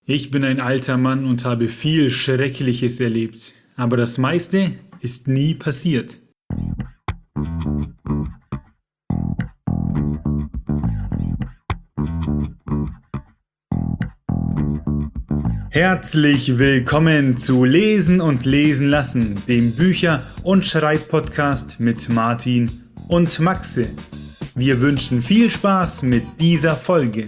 Ich bin ein alter Mann und habe viel Schreckliches erlebt, aber das meiste ist nie passiert. Herzlich willkommen zu Lesen und Lesen lassen, dem Bücher- und Schreibpodcast mit Martin und Maxe. Wir wünschen viel Spaß mit dieser Folge.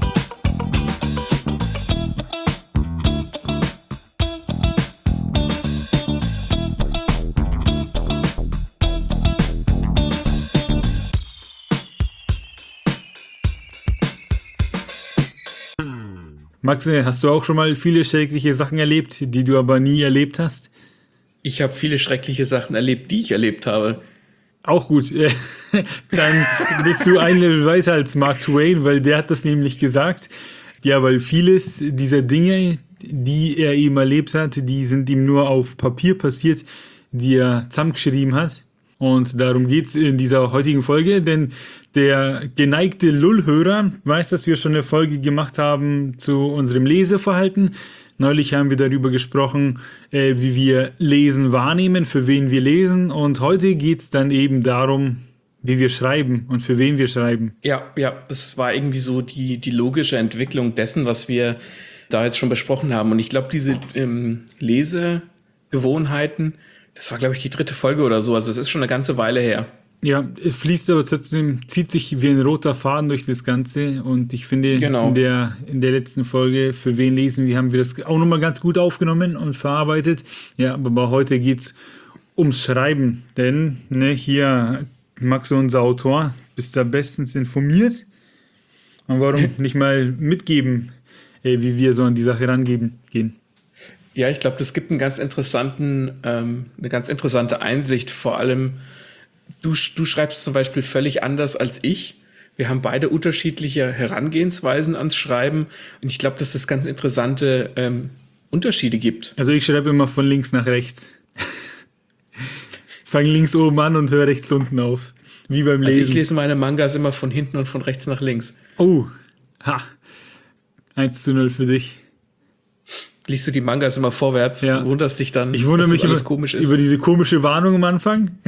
Maxe, hast du auch schon mal viele schreckliche Sachen erlebt, die du aber nie erlebt hast? Ich habe viele schreckliche Sachen erlebt, die ich erlebt habe. Auch gut. Dann bist du ein Level weiter als Mark Twain, weil der hat das nämlich gesagt. Ja, weil vieles dieser Dinge, die er eben erlebt hat, die sind ihm nur auf Papier passiert, die er zusammengeschrieben hat. Und darum geht's in dieser heutigen Folge, denn der geneigte Lull-Hörer weiß, dass wir schon eine Folge gemacht haben zu unserem Leseverhalten. Neulich haben wir darüber gesprochen, wie wir Lesen wahrnehmen, für wen wir lesen. Und heute geht's dann eben darum, wie wir schreiben und für wen wir schreiben. Ja, das war irgendwie so die logische Entwicklung dessen, was wir da jetzt schon besprochen haben. Und ich glaube, diese Lesegewohnheiten, das war, glaube ich, die 3. Folge oder so. Also es ist schon eine ganze Weile her. Ja, es fließt aber trotzdem, zieht sich wie ein roter Faden durch das Ganze. Und ich finde, genau, in der letzten Folge, für wen lesen wir, haben wir das auch nochmal ganz gut aufgenommen und verarbeitet. Ja, aber heute geht's ums Schreiben. Denn, hier, Max, unser Autor, bist da bestens informiert. Und warum nicht mal mitgeben, wie wir so an die Sache rangehen? Ja, ich glaube, das gibt eine ganz interessante Einsicht. Vor allem, du schreibst zum Beispiel völlig anders als ich. Wir haben beide unterschiedliche Herangehensweisen ans Schreiben. Und ich glaube, dass es ganz interessante Unterschiede gibt. Also ich schreibe immer von links nach rechts. Fang links oben an und hör rechts unten auf. Wie beim Lesen. Also ich lese meine Mangas immer von hinten und von rechts nach links. Oh, 1:0 für dich. Liest du die Mangas immer vorwärts, ja. Wunderst dich dann, ich wundere mich alles komisch ist. Über diese komische Warnung am Anfang.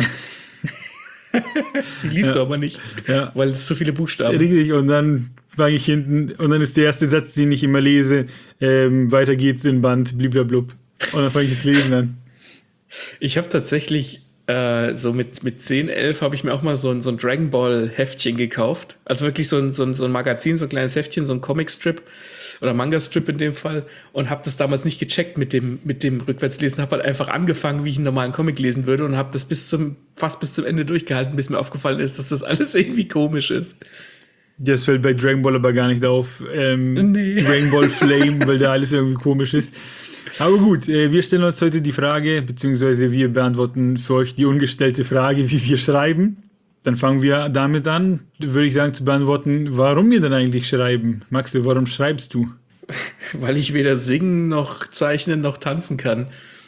Die liest du aber nicht, weil es so viele Buchstaben. Richtig, und dann fange ich hinten, und dann ist der erste Satz, den ich immer lese, weiter geht's in Band, bliblablub. Und dann fange ich das Lesen an. Ich habe tatsächlich so mit 10, 11 habe ich mir auch mal so ein Dragon Ball Heftchen gekauft. Also wirklich so ein Magazin, so ein kleines Heftchen, so ein Comicstrip oder Manga-Strip in dem Fall, und habe das damals nicht gecheckt mit dem Rückwärtslesen. Habe halt einfach angefangen, wie ich einen normalen Comic lesen würde, und habe das fast bis zum Ende durchgehalten, bis mir aufgefallen ist, dass das alles irgendwie komisch ist. Das fällt bei Dragon Ball aber gar nicht auf. Nee. Dragon Ball Flame, weil da alles irgendwie komisch ist. Aber gut, wir stellen uns heute die Frage, beziehungsweise wir beantworten für euch die ungestellte Frage, wie wir schreiben. Dann fangen wir damit an, würde ich sagen, zu beantworten, warum wir denn eigentlich schreiben. Maxe, warum schreibst du? Weil ich weder singen, noch zeichnen, noch tanzen kann.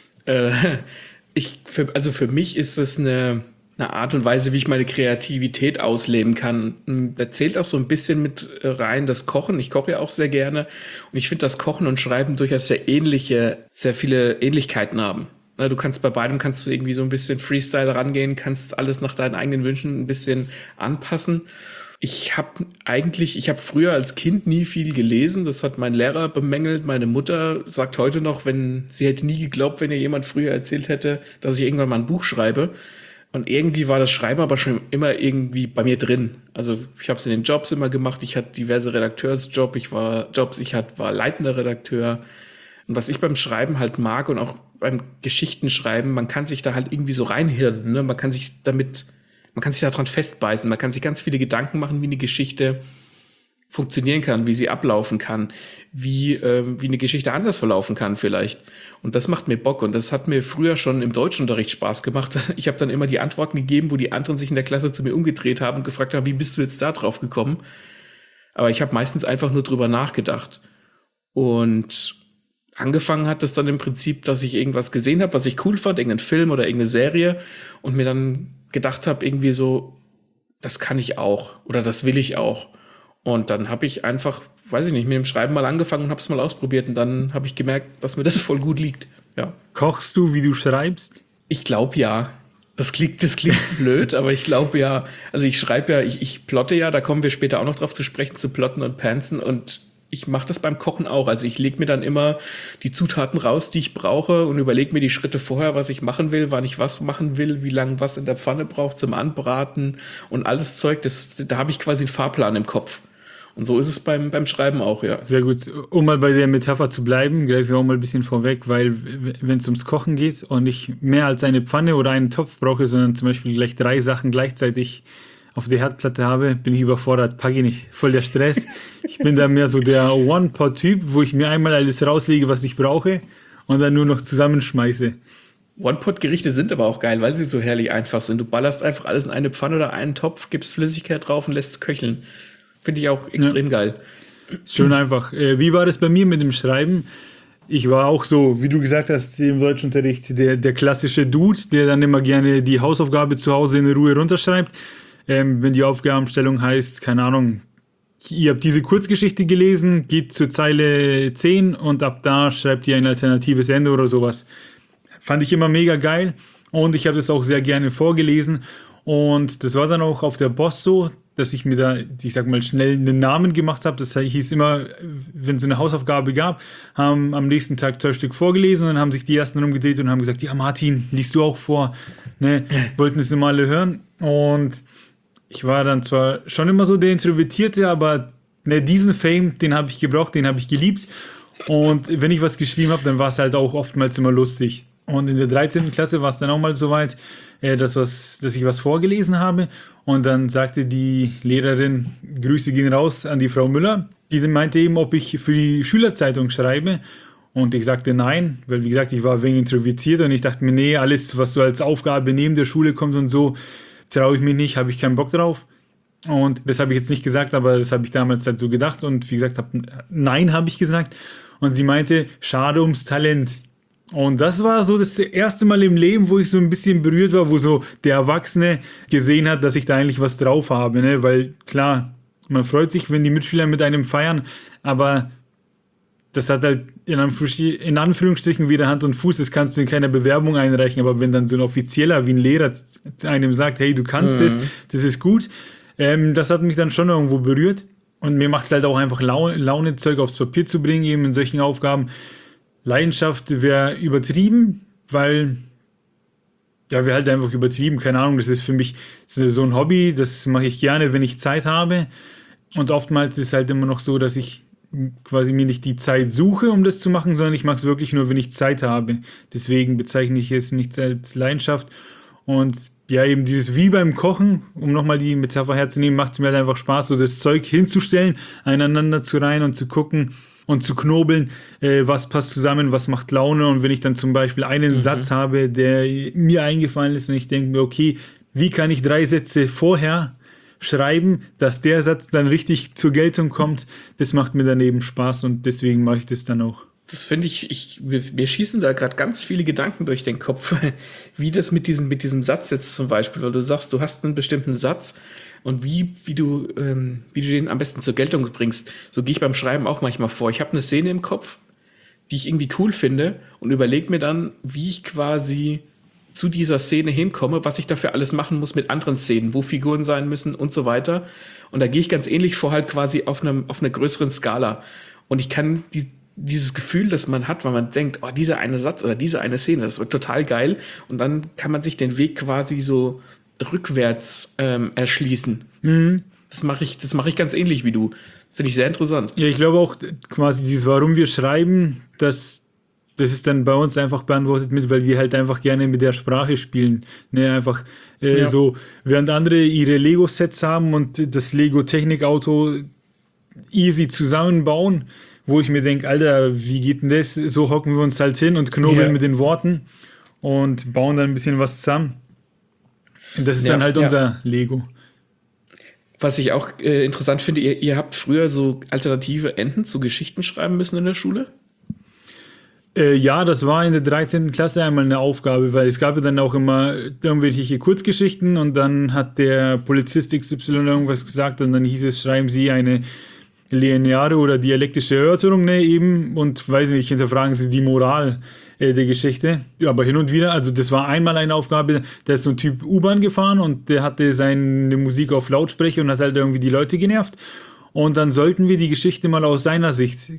Für mich ist es eine Art und Weise, wie ich meine Kreativität ausleben kann. Da zählt auch so ein bisschen mit rein das Kochen. Ich koche ja auch sehr gerne. Und ich finde, dass Kochen und Schreiben durchaus sehr viele Ähnlichkeiten haben. Du kannst bei beidem irgendwie so ein bisschen Freestyle rangehen, kannst alles nach deinen eigenen Wünschen ein bisschen anpassen. Ich habe früher als Kind nie viel gelesen. Das hat mein Lehrer bemängelt. Meine Mutter sagt heute noch, sie hätte nie geglaubt, wenn ihr jemand früher erzählt hätte, dass ich irgendwann mal ein Buch schreibe. Und irgendwie war das Schreiben aber schon immer irgendwie bei mir drin. Also ich habe es in den Jobs immer gemacht. Ich hatte diverse Redakteursjobs. Ich war leitender Redakteur. Und was ich beim Schreiben halt mag und auch beim Geschichtenschreiben, man kann sich da halt irgendwie so reinhirnen, ne? Man kann sich daran festbeißen. Man kann sich ganz viele Gedanken machen, wie eine Geschichte funktionieren kann, wie sie ablaufen kann, wie eine Geschichte anders verlaufen kann vielleicht. Und das macht mir Bock, und das hat mir früher schon im Deutschunterricht Spaß gemacht. Ich habe dann immer die Antworten gegeben, wo die anderen sich in der Klasse zu mir umgedreht haben und gefragt haben, wie bist du jetzt da drauf gekommen? Aber ich habe meistens einfach nur drüber nachgedacht. Und angefangen hat das dann im Prinzip, dass ich irgendwas gesehen habe, was ich cool fand, irgendeinen Film oder irgendeine Serie, und mir dann gedacht habe, irgendwie so, das kann ich auch oder das will ich auch. Und dann habe ich einfach, weiß ich nicht, mit dem Schreiben mal angefangen und habe es mal ausprobiert. Und dann habe ich gemerkt, dass mir das voll gut liegt. Ja. Kochst du, wie du schreibst? Ich glaube ja. Das klingt blöd, aber ich glaube ja. Also ich schreibe ja, ich plotte ja, da kommen wir später auch noch drauf zu sprechen, zu Plotten und Pansen. Und ich mache das beim Kochen auch. Also ich lege mir dann immer die Zutaten raus, die ich brauche und überlege mir die Schritte vorher, was ich machen will, wann ich was machen will, wie lange was in der Pfanne braucht zum Anbraten und alles Zeug. Da habe ich quasi einen Fahrplan im Kopf. Und so ist es beim Schreiben auch, ja. Sehr gut. Um mal bei der Metapher zu bleiben, greife ich auch mal ein bisschen vorweg, weil wenn es ums Kochen geht und ich mehr als eine Pfanne oder einen Topf brauche, sondern zum Beispiel gleich 3 Sachen gleichzeitig auf der Herdplatte habe, bin ich überfordert, packe ich nicht. Voll der Stress. Ich bin da mehr so der One-Pot-Typ, wo ich mir einmal alles rauslege, was ich brauche und dann nur noch zusammenschmeiße. One-Pot-Gerichte sind aber auch geil, weil sie so herrlich einfach sind. Du ballerst einfach alles in eine Pfanne oder einen Topf, gibst Flüssigkeit drauf und lässt es köcheln. Finde ich auch extrem geil. Schön einfach. Wie war das bei mir mit dem Schreiben? Ich war auch so, wie du gesagt hast, im Deutschunterricht, der klassische Dude, der dann immer gerne die Hausaufgabe zu Hause in Ruhe runterschreibt. Wenn die Aufgabenstellung heißt, keine Ahnung, ihr habt diese Kurzgeschichte gelesen, geht zur Zeile 10 und ab da schreibt ihr ein alternatives Ende oder sowas. Fand ich immer mega geil und ich habe das auch sehr gerne vorgelesen. Und das war dann auch auf der Boss so, dass ich mir da, ich sag mal, schnell einen Namen gemacht habe. Das hieß immer, wenn es so eine Hausaufgabe gab, haben am nächsten Tag 2 Stück vorgelesen und dann haben sich die ersten rumgedreht und haben gesagt, ja Martin, liest du auch vor? Ne? Wollten es immer alle hören. Und ich war dann zwar schon immer so der Introvertierte, aber ne, diesen Fame, den habe ich gebraucht, den habe ich geliebt. Und wenn ich was geschrieben habe, dann war es halt auch oftmals immer lustig. Und in der 13. Klasse war es dann auch mal so weit, dass ich was vorgelesen habe. Und dann sagte die Lehrerin, Grüße gehen raus an die Frau Müller. Die meinte eben, ob ich für die Schülerzeitung schreibe. Und ich sagte nein, weil wie gesagt, ich war ein wenig introvertiert und ich dachte mir, nee, alles, was so als Aufgabe neben der Schule kommt und so, traue ich mich nicht, habe ich keinen Bock drauf. Und das habe ich jetzt nicht gesagt, aber das habe ich damals halt so gedacht. Und wie gesagt, nein, habe ich gesagt. Und sie meinte, schade ums Talent. Und das war so das erste Mal im Leben, wo ich so ein bisschen berührt war, wo so der Erwachsene gesehen hat, dass ich da eigentlich was drauf habe, ne? Weil klar, man freut sich, wenn die Mitschüler mit einem feiern, aber das hat halt in Anführungsstrichen wieder Hand und Fuß, das kannst du in keiner Bewerbung einreichen, aber wenn dann so ein Offizieller wie ein Lehrer einem sagt, hey, du kannst es, das ist gut, das hat mich dann schon irgendwo berührt und mir macht es halt auch einfach Laune, Zeug aufs Papier zu bringen, eben in solchen Aufgaben. Leidenschaft wäre übertrieben, weil ja, wäre halt einfach übertrieben, keine Ahnung, das ist für mich so ein Hobby, das mache ich gerne, wenn ich Zeit habe und oftmals ist es halt immer noch so, dass ich quasi mir nicht die Zeit suche, um das zu machen, sondern ich mache es wirklich nur, wenn ich Zeit habe. Deswegen bezeichne ich es nicht als Leidenschaft und ja, eben dieses wie beim Kochen, um nochmal die Metapher herzunehmen, macht es mir halt einfach Spaß, so das Zeug hinzustellen, einander zu reihen und zu gucken, und zu knobeln, was passt zusammen, was macht Laune und wenn ich dann zum Beispiel einen Satz habe, der mir eingefallen ist und ich denke mir, okay, wie kann ich 3 Sätze vorher schreiben, dass der Satz dann richtig zur Geltung kommt, das macht mir dann eben Spaß und deswegen mache ich das dann auch. Das finde mir schießen da gerade ganz viele Gedanken durch den Kopf, wie das mit diesem Satz jetzt zum Beispiel, weil du sagst, du hast einen bestimmten Satz und wie du den am besten zur Geltung bringst. So gehe ich beim Schreiben auch manchmal vor. Ich habe eine Szene im Kopf, die ich irgendwie cool finde und überlege mir dann, wie ich quasi zu dieser Szene hinkomme, was ich dafür alles machen muss mit anderen Szenen, wo Figuren sein müssen und so weiter. Und da gehe ich ganz ähnlich vor, halt quasi auf einer größeren Skala. Und ich kann dieses Gefühl, das man hat, weil man denkt, oh, dieser eine Satz oder diese eine Szene, das wird total geil. Und dann kann man sich den Weg quasi so rückwärts erschließen. Das mache ich ganz ähnlich wie du. Finde ich sehr interessant. Ja, ich glaube auch quasi dieses, warum wir schreiben, das ist dann bei uns einfach beantwortet mit, weil wir halt einfach gerne mit der Sprache spielen. Ne, einfach so, während andere ihre Lego-Sets haben und das Lego-Technik-Auto easy zusammenbauen, wo ich mir denke, Alter, wie geht denn das? So hocken wir uns halt hin und knobeln mit den Worten und bauen dann ein bisschen was zusammen. Und das ist dann halt unser Lego. Was ich auch interessant finde, ihr habt früher so alternative Enden zu Geschichten schreiben müssen in der Schule? Ja, das war in der 13. Klasse einmal eine Aufgabe, weil es gab ja dann auch immer irgendwelche Kurzgeschichten und dann hat der Polizist XY irgendwas gesagt und dann hieß es, schreiben Sie eine lineare oder dialektische Erörterung, ne, eben, und weiß nicht, hinterfragen Sie die Moral der Geschichte. Ja, aber hin und wieder, also das war einmal eine Aufgabe, da ist so ein Typ U-Bahn gefahren und der hatte seine Musik auf Lautsprecher und hat halt irgendwie die Leute genervt. Und dann sollten wir die Geschichte mal aus seiner Sicht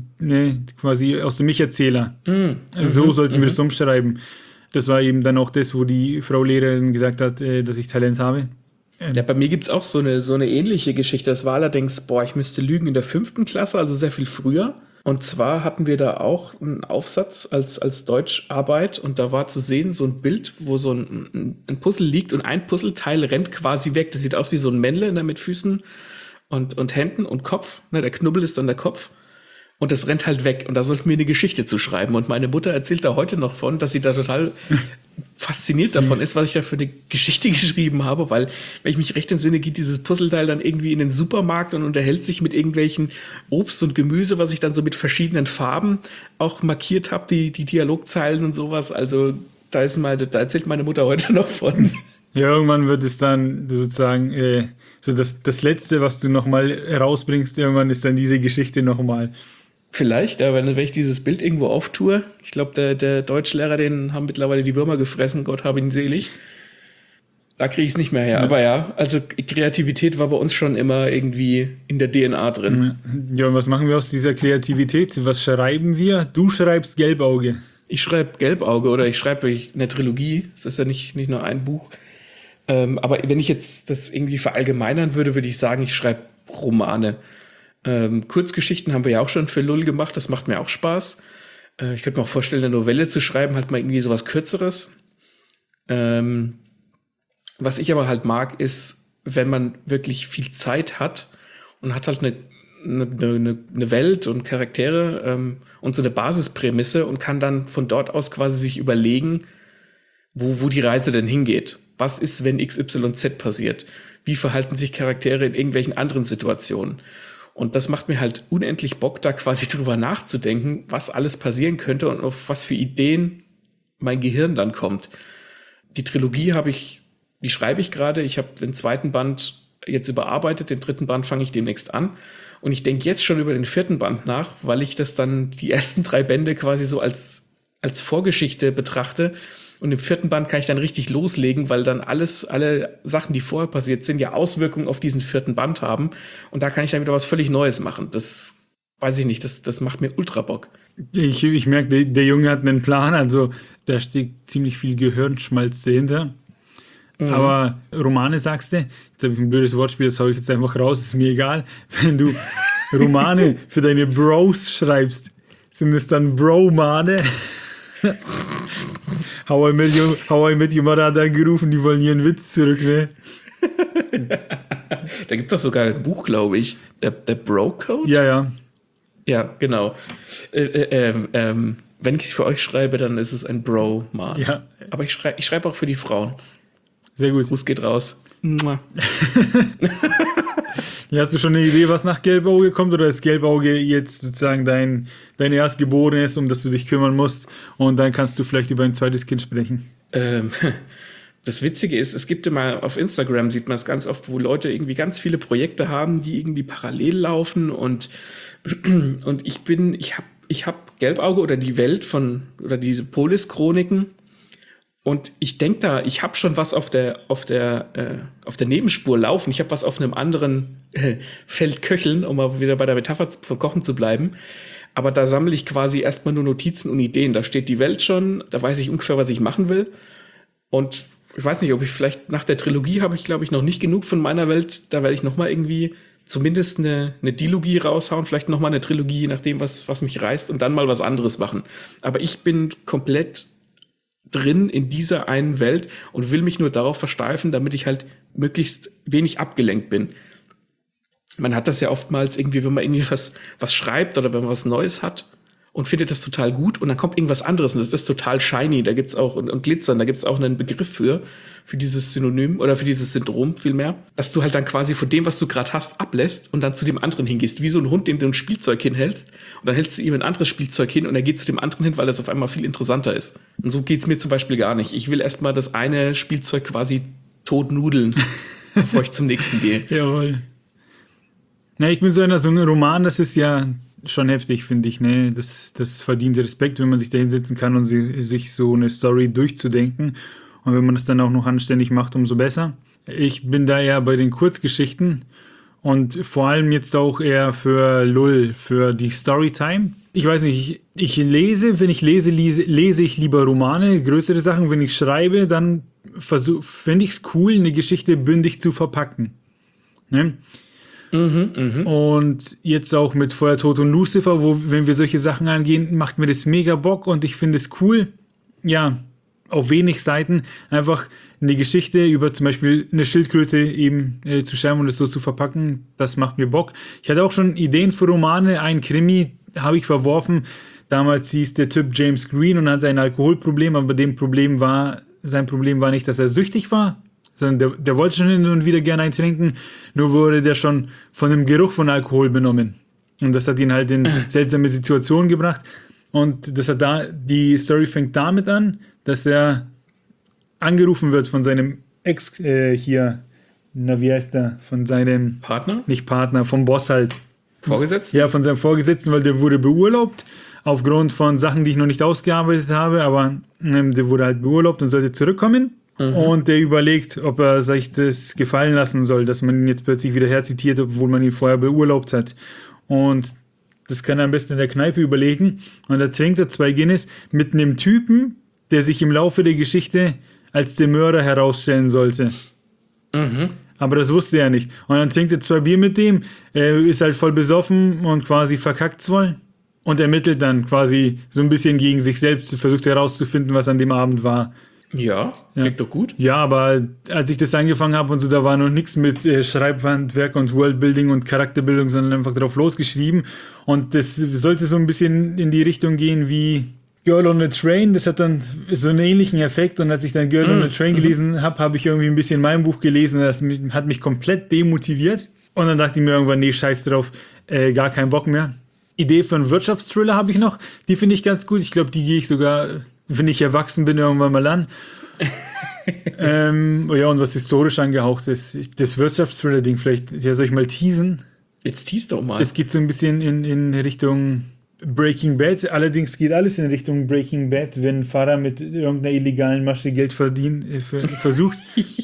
quasi aus dem Ich-Erzähler. So sollten wir das umschreiben. Das war eben dann auch das, wo die Frau Lehrerin gesagt hat, dass ich Talent habe. Ja, bei mir gibt's auch so eine ähnliche Geschichte. Das war allerdings, ich müsste lügen, in der 5. Klasse, also sehr viel früher. Und zwar hatten wir da auch einen Aufsatz als Deutscharbeit und da war zu sehen so ein Bild, wo so ein Puzzle liegt und ein Puzzleteil rennt quasi weg. Das sieht aus wie so ein Männle, ne, mit Füßen und Händen und Kopf. Ne, der Knubbel ist dann der Kopf. Und das rennt halt weg. Und da sollten wir eine Geschichte zu schreiben. Und meine Mutter erzählt da heute noch von, dass sie da total fasziniert davon ist, was ich da für eine Geschichte geschrieben habe. Weil, wenn ich mich recht entsinne, geht dieses Puzzleteil dann irgendwie in den Supermarkt und unterhält sich mit irgendwelchen Obst und Gemüse, was ich dann so mit verschiedenen Farben auch markiert habe, die Dialogzeilen und sowas. Also da erzählt meine Mutter heute noch von. Ja, irgendwann wird es dann sozusagen so das Letzte, was du nochmal rausbringst, irgendwann ist dann diese Geschichte nochmal. Vielleicht, aber wenn ich dieses Bild irgendwo auftue, ich glaube, der Deutschlehrer, den haben mittlerweile die Würmer gefressen, Gott habe ihn selig. Da kriege ich es nicht mehr her. Ja. Aber ja, also Kreativität war bei uns schon immer irgendwie in der DNA drin. Ja, und was machen wir aus dieser Kreativität? Was schreiben wir? Du schreibst Gelbauge. Ich schreibe Gelbauge oder ich schreibe eine Trilogie. Das ist ja nicht nur ein Buch. Aber wenn ich jetzt das irgendwie verallgemeinern würde ich sagen, ich schreibe Romane. Kurzgeschichten haben wir ja auch schon für Lull gemacht, das macht mir auch Spaß. Ich könnte mir auch vorstellen, eine Novelle zu schreiben, halt mal irgendwie sowas Kürzeres. Was ich aber halt mag, ist, wenn man wirklich viel Zeit hat und hat halt eine Welt und Charaktere und so eine Basisprämisse und kann dann von dort aus quasi sich überlegen, wo die Reise denn hingeht. Was ist, wenn XYZ passiert? Wie verhalten sich Charaktere in irgendwelchen anderen Situationen? Und das macht mir halt unendlich Bock, da quasi drüber nachzudenken, was alles passieren könnte und auf was für Ideen mein Gehirn dann kommt. Die Trilogie die schreibe ich gerade. Ich habe den 2. Band jetzt überarbeitet, den 3. Band fange ich demnächst an. Und ich denke jetzt schon über den 4. Band nach, weil ich das dann die ersten 3 Bände quasi so als Vorgeschichte betrachte. Und im 4. Band kann ich dann richtig loslegen, weil dann alle Sachen, die vorher passiert sind, ja Auswirkungen auf diesen 4. Band haben. Und da kann ich dann wieder was völlig Neues machen. Das weiß ich nicht, das macht mir ultra Bock. Ich merke, der Junge hat einen Plan, also da steckt ziemlich viel Gehirnschmalz dahinter. Mhm. Aber Romane sagst du, jetzt habe ich ein blödes Wortspiel, das hau ich jetzt einfach raus, ist mir egal. Wenn du Romane für deine Bros schreibst, sind es dann Bromane? How I Met Your Mother hat angerufen, die wollen ihren Witz zurück, ne? Da gibt es doch sogar ein Buch, glaube ich. Der Bro-Code? Ja. Ja, genau. Wenn ich es für euch schreibe, dann ist es ein Bro-Man. Ja. Aber ich schreibe auch für die Frauen. Sehr gut. Gruß geht raus. Mua. Ja, hast du schon eine Idee, was nach Gelbauge kommt? Oder ist Gelbauge jetzt sozusagen dein Erstgeborenes, um das du dich kümmern musst? Und dann kannst du vielleicht über ein zweites Kind sprechen. Das Witzige ist, es gibt immer auf Instagram, sieht man es ganz oft, wo Leute irgendwie ganz viele Projekte haben, die irgendwie parallel laufen. Und ich hab Gelbauge oder die Welt oder diese Polis-Chroniken. Und ich denke ich habe schon was auf der Nebenspur laufen. Ich habe was auf einem anderen Feld köcheln, um mal wieder bei der Metapher von Kochen zu bleiben. Aber da sammle ich quasi erstmal nur Notizen und Ideen. Da steht die Welt schon, da weiß ich ungefähr, was ich machen will. Und ich weiß nicht, ob ich vielleicht nach der Trilogie habe ich, glaube ich, noch nicht genug von meiner Welt. Da werde ich noch mal irgendwie zumindest eine Dilogie raushauen, vielleicht noch mal eine Trilogie, je nachdem, was mich reißt und dann mal was anderes machen. Aber ich bin komplett drin in dieser einen Welt und will mich nur darauf versteifen, damit ich halt möglichst wenig abgelenkt bin. Man hat das ja oftmals irgendwie, wenn man irgendwie was schreibt oder wenn man was Neues hat und findet das total gut und dann kommt irgendwas anderes und das ist total shiny, da gibt's auch und glitzern, da gibt's auch einen Begriff für dieses Synonym oder für dieses Syndrom vielmehr, dass du halt dann quasi von dem, was du gerade hast, ablässt und dann zu dem anderen hingehst, wie so ein Hund, dem du ein Spielzeug hinhältst und dann hältst du ihm ein anderes Spielzeug hin und er geht zu dem anderen hin, weil das auf einmal viel interessanter ist. Und so geht's mir zum Beispiel gar nicht. Ich will erstmal das eine Spielzeug quasi tot nudeln, bevor ich zum nächsten gehe. Jawohl. Na, ich bin so ein Roman, das ist ja schon heftig, finde ich. Ne? Das verdient Respekt, wenn man sich da hinsetzen kann und sich so eine Story durchzudenken. Und wenn man das dann auch noch anständig macht, umso besser. Ich bin da eher bei den Kurzgeschichten und vor allem jetzt auch eher für Lull, für die Storytime. Ich weiß nicht, wenn ich lese ich lieber Romane, größere Sachen. Wenn ich schreibe, dann finde ich es cool, eine Geschichte bündig zu verpacken. Ne? Und jetzt auch mit Feuer, Tod und Lucifer, wenn wir solche Sachen angehen, macht mir das mega Bock und ich finde es cool, ja, auf wenig Seiten einfach eine Geschichte über zum Beispiel eine Schildkröte eben zu schreiben und es so zu verpacken, das macht mir Bock. Ich hatte auch schon Ideen für Romane, ein Krimi habe ich verworfen, damals hieß der Typ James Green und hatte ein Alkoholproblem, aber sein Problem war nicht, dass er süchtig war, sondern der wollte schon hin und wieder gerne einen trinken, nur wurde der schon von dem Geruch von Alkohol benommen. Und das hat ihn halt in seltsame Situationen gebracht. Und die Story fängt damit an, dass er angerufen wird von seinem Ex, wie heißt der? Von seinem Partner? Nicht Partner, vom Boss halt. Vorgesetzten? Ja, von seinem Vorgesetzten, weil der wurde beurlaubt, aufgrund von Sachen, die ich noch nicht ausgearbeitet habe, aber der wurde halt beurlaubt und sollte zurückkommen. Und der überlegt, ob er sich das gefallen lassen soll, dass man ihn jetzt plötzlich wieder herzitiert, obwohl man ihn vorher beurlaubt hat. Und das kann er am besten in der Kneipe überlegen. Und da trinkt er 2 Guinness mit einem Typen, der sich im Laufe der Geschichte als der Mörder herausstellen sollte. Aber das wusste er nicht. Und dann trinkt er 2 Bier mit dem, ist halt voll besoffen und quasi verkackt's voll. Und ermittelt dann quasi so ein bisschen gegen sich selbst, versucht herauszufinden, was an dem Abend war. Ja, klingt doch gut. Ja, aber als ich das angefangen habe und so, da war noch nichts mit Schreibhandwerk und Worldbuilding und Charakterbildung, sondern einfach drauf losgeschrieben. Und das sollte so ein bisschen in die Richtung gehen wie Girl on a Train. Das hat dann so einen ähnlichen Effekt. Und als ich dann Girl on a Train gelesen habe ich irgendwie ein bisschen mein Buch gelesen. Das hat mich komplett demotiviert. Und dann dachte ich mir irgendwann, nee, scheiß drauf, gar keinen Bock mehr. Idee für einen Wirtschaftsthriller habe ich noch. Die finde ich ganz gut. Ich glaube, die gehe ich sogar, wenn ich erwachsen bin, irgendwann mal an. Ja, und was historisch angehaucht ist. Das Wirtschaftsthriller-Ding, vielleicht, ja, soll ich mal teasen? Jetzt tease doch mal. Es geht so ein bisschen in Richtung Breaking Bad. Allerdings geht alles in Richtung Breaking Bad, wenn Farah mit irgendeiner illegalen Masche Geld versucht.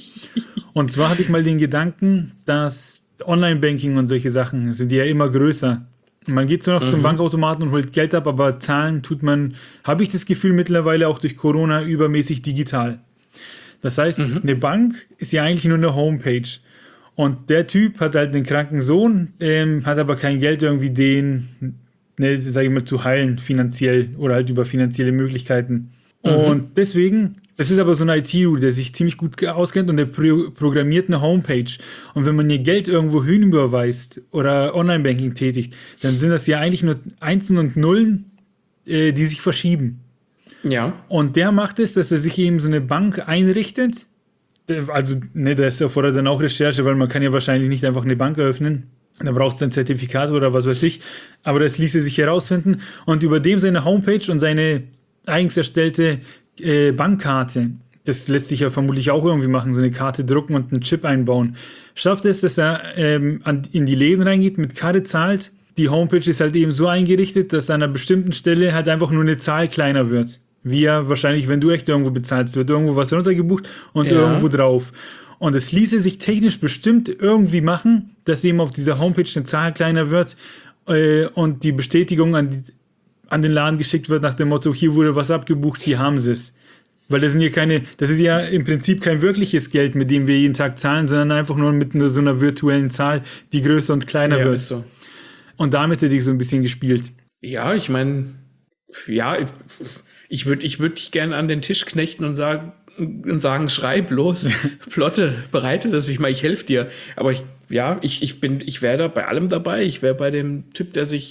Und zwar hatte ich mal den Gedanken, dass Online-Banking und solche Sachen sind ja immer größer. Man geht zwar noch zum Bankautomaten und holt Geld ab, aber zahlen tut man, habe ich das Gefühl, mittlerweile auch durch Corona übermäßig digital. Das heißt, eine Bank ist ja eigentlich nur eine Homepage. Und der Typ hat halt einen kranken Sohn, hat aber kein Geld irgendwie sag ich mal, zu heilen finanziell oder halt über finanzielle Möglichkeiten. Und deswegen, das ist aber so ein IT-Dude, der sich ziemlich gut auskennt und der programmiert eine Homepage. Und wenn man ihr Geld irgendwo hinüberweist oder Online-Banking tätigt, dann sind das ja eigentlich nur Einsen und Nullen, die sich verschieben. Ja. Und der macht es, dass er sich eben so eine Bank einrichtet. Also, das erfordert dann auch Recherche, weil man kann ja wahrscheinlich nicht einfach eine Bank eröffnen. Da braucht es ein Zertifikat oder was weiß ich. Aber das ließe sich herausfinden. Und über dem seine Homepage und seine eigens erstellte Bankkarte, das lässt sich ja vermutlich auch irgendwie machen, so eine Karte drucken und einen Chip einbauen. Schafft es, dass er in die Läden reingeht, mit Karte zahlt. Die Homepage ist halt eben so eingerichtet, dass an einer bestimmten Stelle halt einfach nur eine Zahl kleiner wird. Wie ja wahrscheinlich, wenn du echt irgendwo bezahlst, wird irgendwo was runtergebucht und irgendwo drauf. Und es ließe sich technisch bestimmt irgendwie machen, dass eben auf dieser Homepage eine Zahl kleiner wird und die Bestätigung an den Laden geschickt wird nach dem Motto, hier wurde was abgebucht, hier haben sie es. Weil das ist ja im Prinzip kein wirkliches Geld, mit dem wir jeden Tag zahlen, sondern einfach nur mit so einer virtuellen Zahl, die größer und kleiner wird. Ist so. Und damit hätte ich so ein bisschen gespielt. Ja, ich meine, ja, ich würde dich gerne an den Tisch knechten und sagen, schreib los, plotte, bereite das, ich helfe dir. Aber ich wäre da bei allem dabei. Ich wäre bei dem Typ, der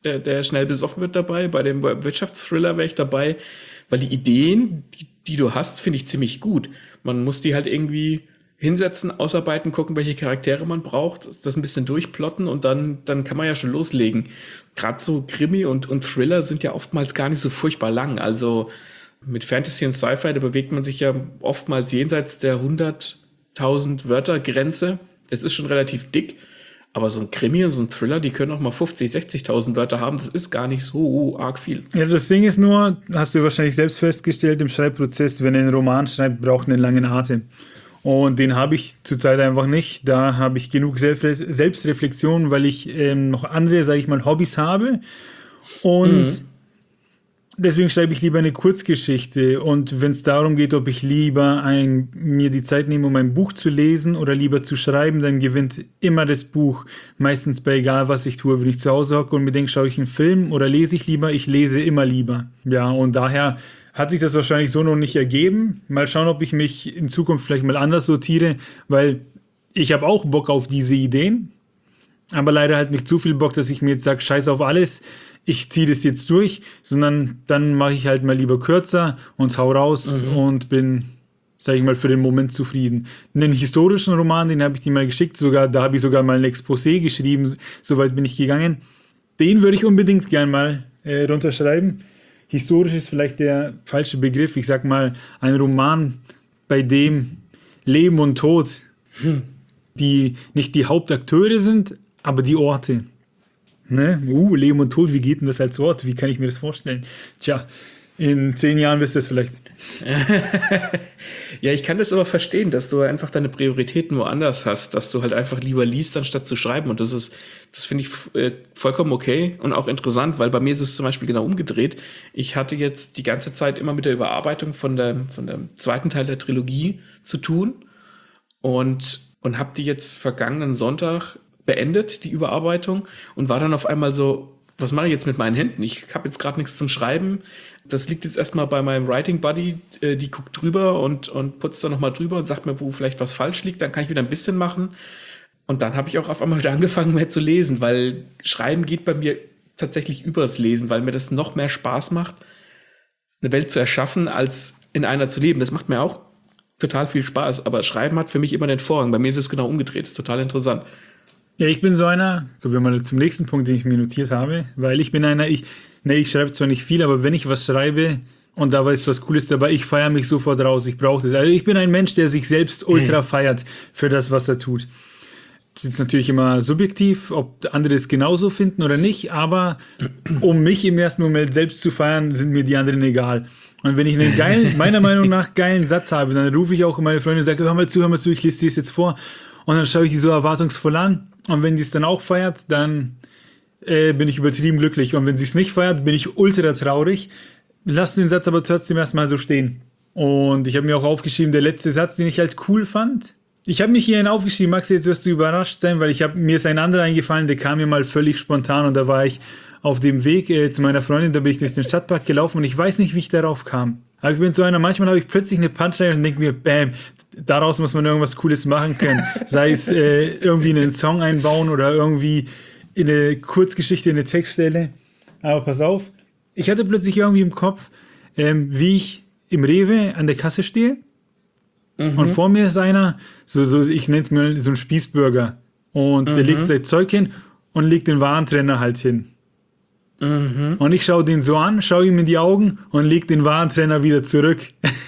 der schnell besoffen wird dabei. Bei dem Wirtschaftsthriller wäre ich dabei, weil die Ideen, die du hast, finde ich ziemlich gut. Man muss die halt irgendwie hinsetzen, ausarbeiten, gucken, welche Charaktere man braucht, das ein bisschen durchplotten und dann kann man ja schon loslegen. Gerade so Krimi und Thriller sind ja oftmals gar nicht so furchtbar lang. Also mit Fantasy und Sci-Fi, da bewegt man sich ja oftmals jenseits der 100.000 Wörter-Grenze. Das ist schon relativ dick. Aber so ein Krimi und so ein Thriller, die können auch mal 50.000, 60.000 Wörter haben. Das ist gar nicht so arg viel. Ja, das Ding ist nur, hast du wahrscheinlich selbst festgestellt im Schreibprozess, wenn er einen Roman schreibt, braucht er einen langen Atem. Und den habe ich zurzeit einfach nicht. Da habe ich genug Selbstreflexion, weil ich noch andere, sage ich mal, Hobbys habe. Und deswegen schreibe ich lieber eine Kurzgeschichte. Und wenn es darum geht, ob ich lieber mir die Zeit nehme, um ein Buch zu lesen oder lieber zu schreiben, dann gewinnt immer das Buch. Meistens bei egal, was ich tue. Wenn ich zu Hause hocke und mir denke, schaue ich einen Film oder lese ich lieber, ich lese immer lieber. Ja, und daher hat sich das wahrscheinlich so noch nicht ergeben. Mal schauen, ob ich mich in Zukunft vielleicht mal anders sortiere, weil ich habe auch Bock auf diese Ideen, aber leider halt nicht zu viel Bock, dass ich mir jetzt sage, scheiß auf alles, ich ziehe das jetzt durch, sondern dann mache ich halt mal lieber kürzer und hau raus und bin, sage ich mal, für den Moment zufrieden. Einen historischen Roman, den habe ich dir mal geschickt, da habe ich sogar mal ein Exposé geschrieben, soweit bin ich gegangen. Den würde ich unbedingt gern mal runterschreiben. Historisch ist vielleicht der falsche Begriff. Ich sag mal, ein Roman, bei dem Leben und Tod die nicht die Hauptakteure sind, aber die Orte. Ne? Leben und Tod, wie geht denn das als Ort? Wie kann ich mir das vorstellen? Tja, in 10 Jahren wisst ihr es vielleicht. Ja, ich kann das aber verstehen, dass du einfach deine Prioritäten woanders hast, dass du halt einfach lieber liest, anstatt zu schreiben. Und das finde ich vollkommen okay und auch interessant, weil bei mir ist es zum Beispiel genau umgedreht. Ich hatte jetzt die ganze Zeit immer mit der Überarbeitung von dem zweiten Teil der Trilogie zu tun und habe die jetzt vergangenen Sonntag beendet, die Überarbeitung, und war dann auf einmal so, was mache ich jetzt mit meinen Händen? Ich habe jetzt gerade nichts zum Schreiben. Das liegt jetzt erstmal bei meinem Writing Buddy, die guckt drüber und putzt da nochmal drüber und sagt mir, wo vielleicht was falsch liegt. Dann kann ich wieder ein bisschen machen. Und dann habe ich auch auf einmal wieder angefangen, mehr zu lesen, weil Schreiben geht bei mir tatsächlich übers Lesen, weil mir das noch mehr Spaß macht, eine Welt zu erschaffen, als in einer zu leben. Das macht mir auch total viel Spaß. Aber Schreiben hat für mich immer den Vorrang. Bei mir ist es genau umgedreht. Das ist total interessant. Ja, ich bin so einer, kommen wir mal zum nächsten Punkt, den ich mir notiert habe, weil ich bin einer, ich schreibe zwar nicht viel, aber wenn ich was schreibe und da ist was Cooles dabei, ich feiere mich sofort raus, ich brauche das. Also ich bin ein Mensch, der sich selbst ultra feiert für das, was er tut. Das ist natürlich immer subjektiv, ob andere es genauso finden oder nicht, aber um mich im ersten Moment selbst zu feiern, sind mir die anderen egal. Und wenn ich einen meiner Meinung nach geilen Satz habe, dann rufe ich auch meine Freunde und sage, hör mal zu, ich lese dir das jetzt vor. Und dann schaue ich die so erwartungsvoll an. Und wenn die es dann auch feiert, dann bin ich übertrieben glücklich. Und wenn sie es nicht feiert, bin ich ultra traurig. Lass den Satz aber trotzdem erstmal so stehen. Und ich habe mir auch aufgeschrieben, der letzte Satz, den ich halt cool fand. Ich habe mich hier einen aufgeschrieben, Max, jetzt wirst du überrascht sein, weil mir ist ein anderer eingefallen, der kam mir mal völlig spontan und da war ich auf dem Weg zu meiner Freundin, da bin ich durch den Stadtpark gelaufen und ich weiß nicht, wie ich darauf kam. Aber ich bin so einer, manchmal habe ich plötzlich eine Punchline und denke mir, bam, daraus muss man irgendwas Cooles machen können. Sei es irgendwie in einen Song einbauen oder irgendwie in eine Kurzgeschichte, in eine Textstelle. Aber pass auf, ich hatte plötzlich irgendwie im Kopf, wie ich im Rewe an der Kasse stehe und vor mir ist einer, ich nenne es mal so ein Spießbürger und der legt sein Zeug hin und legt den Warentrenner halt hin. Und ich schaue den so an, schaue ihm in die Augen und leg den Warentrenner wieder zurück.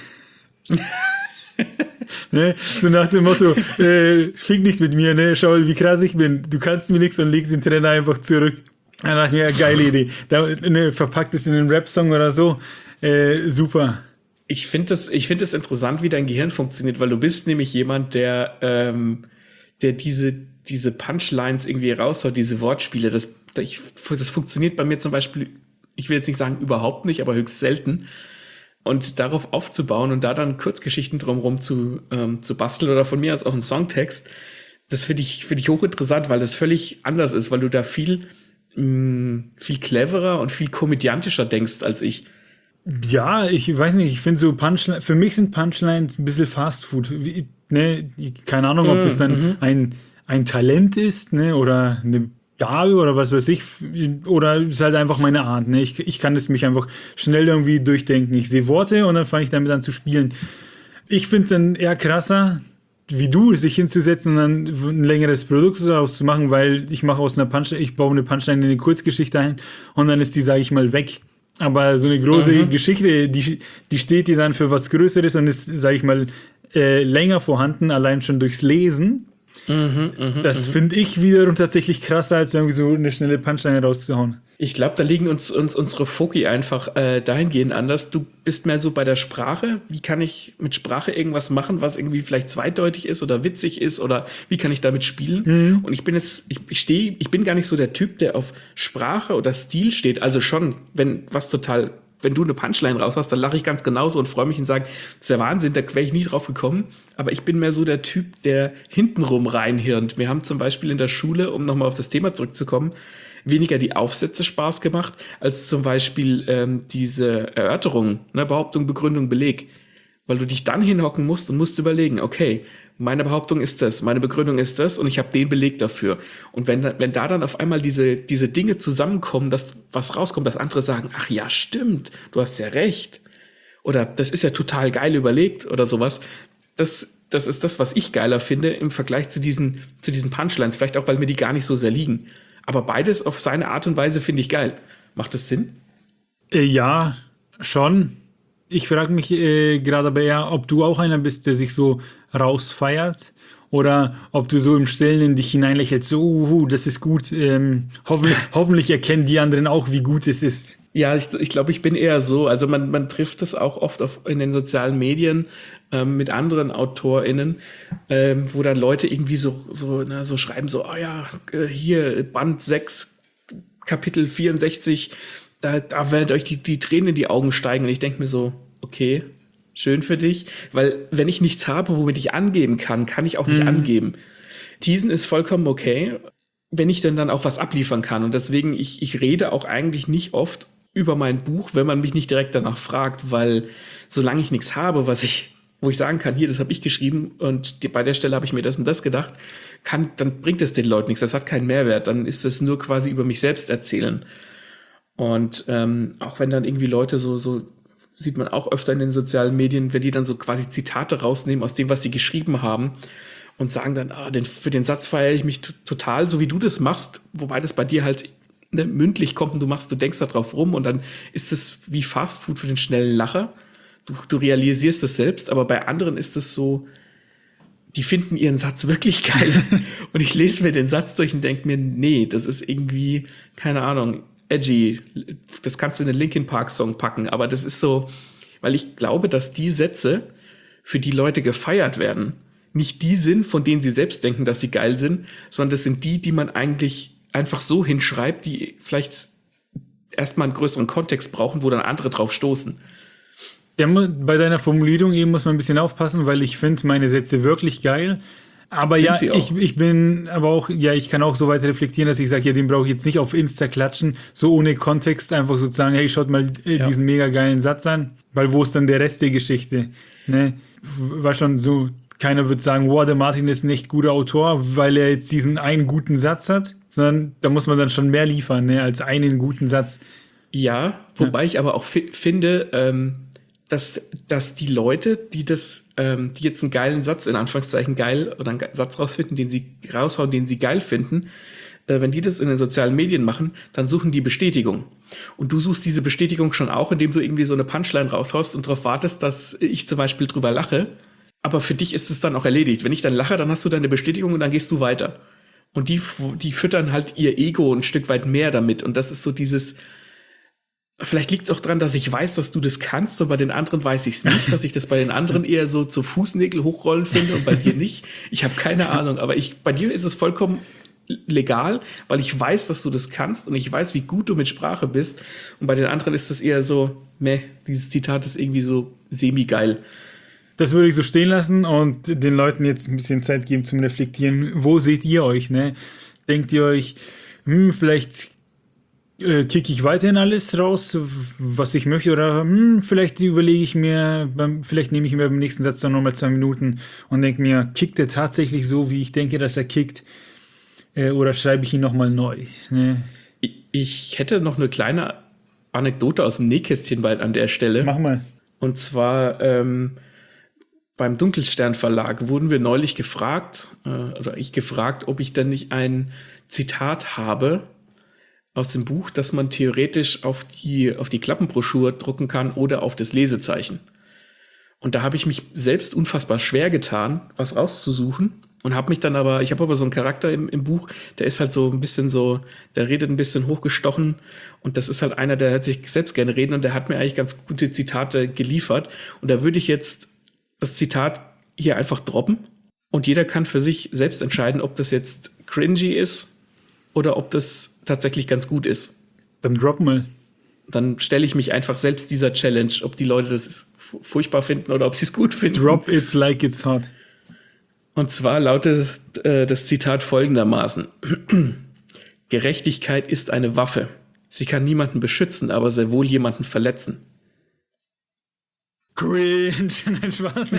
Ne? So nach dem Motto, fick nicht mit mir, ne? Schau, wie krass ich bin. Du kannst mir nichts und leg den Trenner einfach zurück. Dann dachte ich mir, ja, geile Idee. Verpackt es in einen Rap-Song oder so. Super. Ich finde das interessant, wie dein Gehirn funktioniert, weil du bist nämlich jemand, der diese Punchlines irgendwie raushaut, diese Wortspiele. Das funktioniert bei mir zum Beispiel, ich will jetzt nicht sagen überhaupt nicht, aber höchst selten. Und darauf aufzubauen und da dann Kurzgeschichten drumherum zu basteln oder von mir aus auch einen Songtext, das finde ich hochinteressant, weil das völlig anders ist, weil du da viel cleverer und viel komödiantischer denkst als ich. Ja, ich weiß nicht, ich finde so Punchlines, für mich sind Punchlines ein bisschen Fastfood. Ne? Keine Ahnung, ob das dann ein Talent ist, ne? Oder eine Gabe oder was weiß ich, oder ist halt einfach meine Art. Ne? Ich kann es mich einfach schnell irgendwie durchdenken. Ich sehe Worte und dann fange ich damit an zu spielen. Ich finde es dann eher krasser, wie du, sich hinzusetzen und dann ein längeres Produkt daraus zu machen, weil ich mache aus einer Punchline, ich baue eine Punchline in eine Kurzgeschichte ein und dann ist die, sage ich mal, weg. Aber so eine große Geschichte, die steht dir dann für was Größeres und ist, sage ich mal, länger vorhanden, allein schon durchs Lesen. Das finde ich wiederum tatsächlich krasser, als irgendwie so eine schnelle Punchline rauszuhauen. Ich glaube, da liegen uns unsere Foki einfach dahingehend anders. Du bist mehr so bei der Sprache. Wie kann ich mit Sprache irgendwas machen, was irgendwie vielleicht zweideutig ist oder witzig ist, oder wie kann ich damit spielen? Und ich bin gar nicht so der Typ, der auf Sprache oder Stil steht. Also schon, wenn du eine Punchline raus hast, dann lache ich ganz genauso und freue mich und sage, das ist der Wahnsinn, da wäre ich nie drauf gekommen. Aber ich bin mehr so der Typ, der hintenrum reinhirnt. Wir haben zum Beispiel in der Schule, um nochmal auf das Thema zurückzukommen, weniger die Aufsätze Spaß gemacht, als zum Beispiel diese Erörterung, ne, Behauptung, Begründung, Beleg. Weil du dich dann hinhocken musst und musst überlegen, okay, meine Behauptung ist das, meine Begründung ist das und ich habe den Beleg dafür. Und wenn da dann auf einmal diese Dinge zusammenkommen, dass was rauskommt, dass andere sagen, ach ja, stimmt, du hast ja recht. Oder das ist ja total geil überlegt oder sowas. Das ist das, was ich geiler finde im Vergleich zu diesen Punchlines. Vielleicht auch, weil mir die gar nicht so sehr liegen. Aber beides auf seine Art und Weise finde ich geil. Macht das Sinn? Ja, schon. Ich frage mich gerade aber eher, ob du auch einer bist, der sich so rausfeiert oder ob du so im Stillen in dich hineinlächelst, so, das ist gut. Hoffentlich erkennen die anderen auch, wie gut es ist. Ja, ich glaube, ich bin eher so. Also man trifft das auch oft in den sozialen Medien mit anderen AutorInnen, wo dann Leute irgendwie so schreiben, so, oh ja, hier Band 6, Kapitel 64, da werden euch die Tränen in die Augen steigen. Und ich denke mir so, okay, schön für dich, weil wenn ich nichts habe, womit ich angeben kann, kann ich auch nicht angeben. Teasen ist vollkommen okay, wenn ich dann auch was abliefern kann. Und deswegen, ich rede auch eigentlich nicht oft über mein Buch, wenn man mich nicht direkt danach fragt, weil solange ich nichts habe, wo ich sagen kann, hier, das habe ich geschrieben und bei der Stelle habe ich mir das und das gedacht, dann bringt es den Leuten nichts, das hat keinen Mehrwert, dann ist das nur quasi über mich selbst erzählen. Und auch wenn dann irgendwie Leute so sieht man auch öfter in den sozialen Medien, wenn die dann so quasi Zitate rausnehmen aus dem, was sie geschrieben haben und sagen dann, für den Satz feiere ich mich total, so wie du das machst, wobei das bei dir halt mündlich kommt und du denkst da drauf rum und dann ist es wie Fastfood für den schnellen Lacher. Du realisierst es selbst, aber bei anderen ist es so, die finden ihren Satz wirklich geil und ich lese mir den Satz durch und denke mir, nee, das ist irgendwie, keine Ahnung, edgy, das kannst du in den Linkin Park Song packen, aber das ist so, weil ich glaube, dass die Sätze, für die Leute gefeiert werden, nicht die sind, von denen sie selbst denken, dass sie geil sind, sondern das sind die man eigentlich einfach so hinschreibt, die vielleicht erstmal einen größeren Kontext brauchen, wo dann andere drauf stoßen. Bei deiner Formulierung eben muss man ein bisschen aufpassen, weil ich finde meine Sätze wirklich geil. Aber ja, ich bin aber auch, ja, ich kann auch so weit reflektieren, dass ich sage, ja, den brauche ich jetzt nicht auf Insta klatschen, so ohne Kontext einfach sozusagen, hey, schaut mal diesen mega geilen Satz an, weil wo ist dann der Rest der Geschichte? Ne? War schon so, keiner wird sagen, wow, der Martin ist ein echt guter Autor, weil er jetzt diesen einen guten Satz hat, sondern da muss man dann schon mehr liefern, ne, als einen guten Satz. Ja, wobei ich aber auch finde, dass die Leute, die jetzt einen geilen Satz, in Anführungszeichen geil, oder einen Satz rausfinden, den sie raushauen, den sie geil finden, wenn die das in den sozialen Medien machen, dann suchen die Bestätigung. Und du suchst diese Bestätigung schon auch, indem du irgendwie so eine Punchline raushaust und darauf wartest, dass ich zum Beispiel drüber lache. Aber für dich ist es dann auch erledigt. Wenn ich dann lache, dann hast du deine Bestätigung und dann gehst du weiter. Und die füttern halt ihr Ego ein Stück weit mehr damit. Und das ist so dieses, vielleicht liegt es auch dran, dass ich weiß, dass du das kannst und bei den anderen weiß ich es nicht, dass ich das bei den anderen eher so zu Fußnägel hochrollen finde und bei dir nicht. Ich habe keine Ahnung, aber bei dir ist es vollkommen legal, weil ich weiß, dass du das kannst und ich weiß, wie gut du mit Sprache bist. Und bei den anderen ist das eher so, dieses Zitat ist irgendwie so semi-geil. Das würde ich so stehen lassen und den Leuten jetzt ein bisschen Zeit geben zum Reflektieren. Wo seht ihr euch? Ne? Denkt ihr euch, vielleicht kicke ich weiterhin alles raus, was ich möchte, oder vielleicht überlege ich mir, vielleicht nehme ich mir beim nächsten Satz dann nochmal 2 Minuten und denke mir, kickt er tatsächlich so, wie ich denke, dass er kickt? Oder schreibe ich ihn nochmal neu? Ne? Ich hätte noch eine kleine Anekdote aus dem Nähkästchen bald an der Stelle. Mach mal. Und zwar beim Dunkelstern Verlag wurden wir neulich gefragt, oder ich gefragt, ob ich denn nicht ein Zitat habe aus dem Buch, das man theoretisch auf die Klappenbroschur drucken kann oder auf das Lesezeichen. Und da habe ich mich selbst unfassbar schwer getan, was rauszusuchen. Und ich habe aber so einen Charakter im Buch, der ist halt so ein bisschen so, der redet ein bisschen hochgestochen und das ist halt einer, der hört sich selbst gerne reden und der hat mir eigentlich ganz gute Zitate geliefert. Und da würde ich jetzt das Zitat hier einfach droppen und jeder kann für sich selbst entscheiden, ob das jetzt cringy ist oder ob das tatsächlich ganz gut ist. Dann drop mal. Dann stelle ich mich einfach selbst dieser Challenge, ob die Leute das furchtbar finden oder ob sie es gut finden. Drop it like it's hot. Und zwar lautet das Zitat folgendermaßen. Gerechtigkeit ist eine Waffe. Sie kann niemanden beschützen, aber sehr wohl jemanden verletzen. Cringe, nein, Spaß.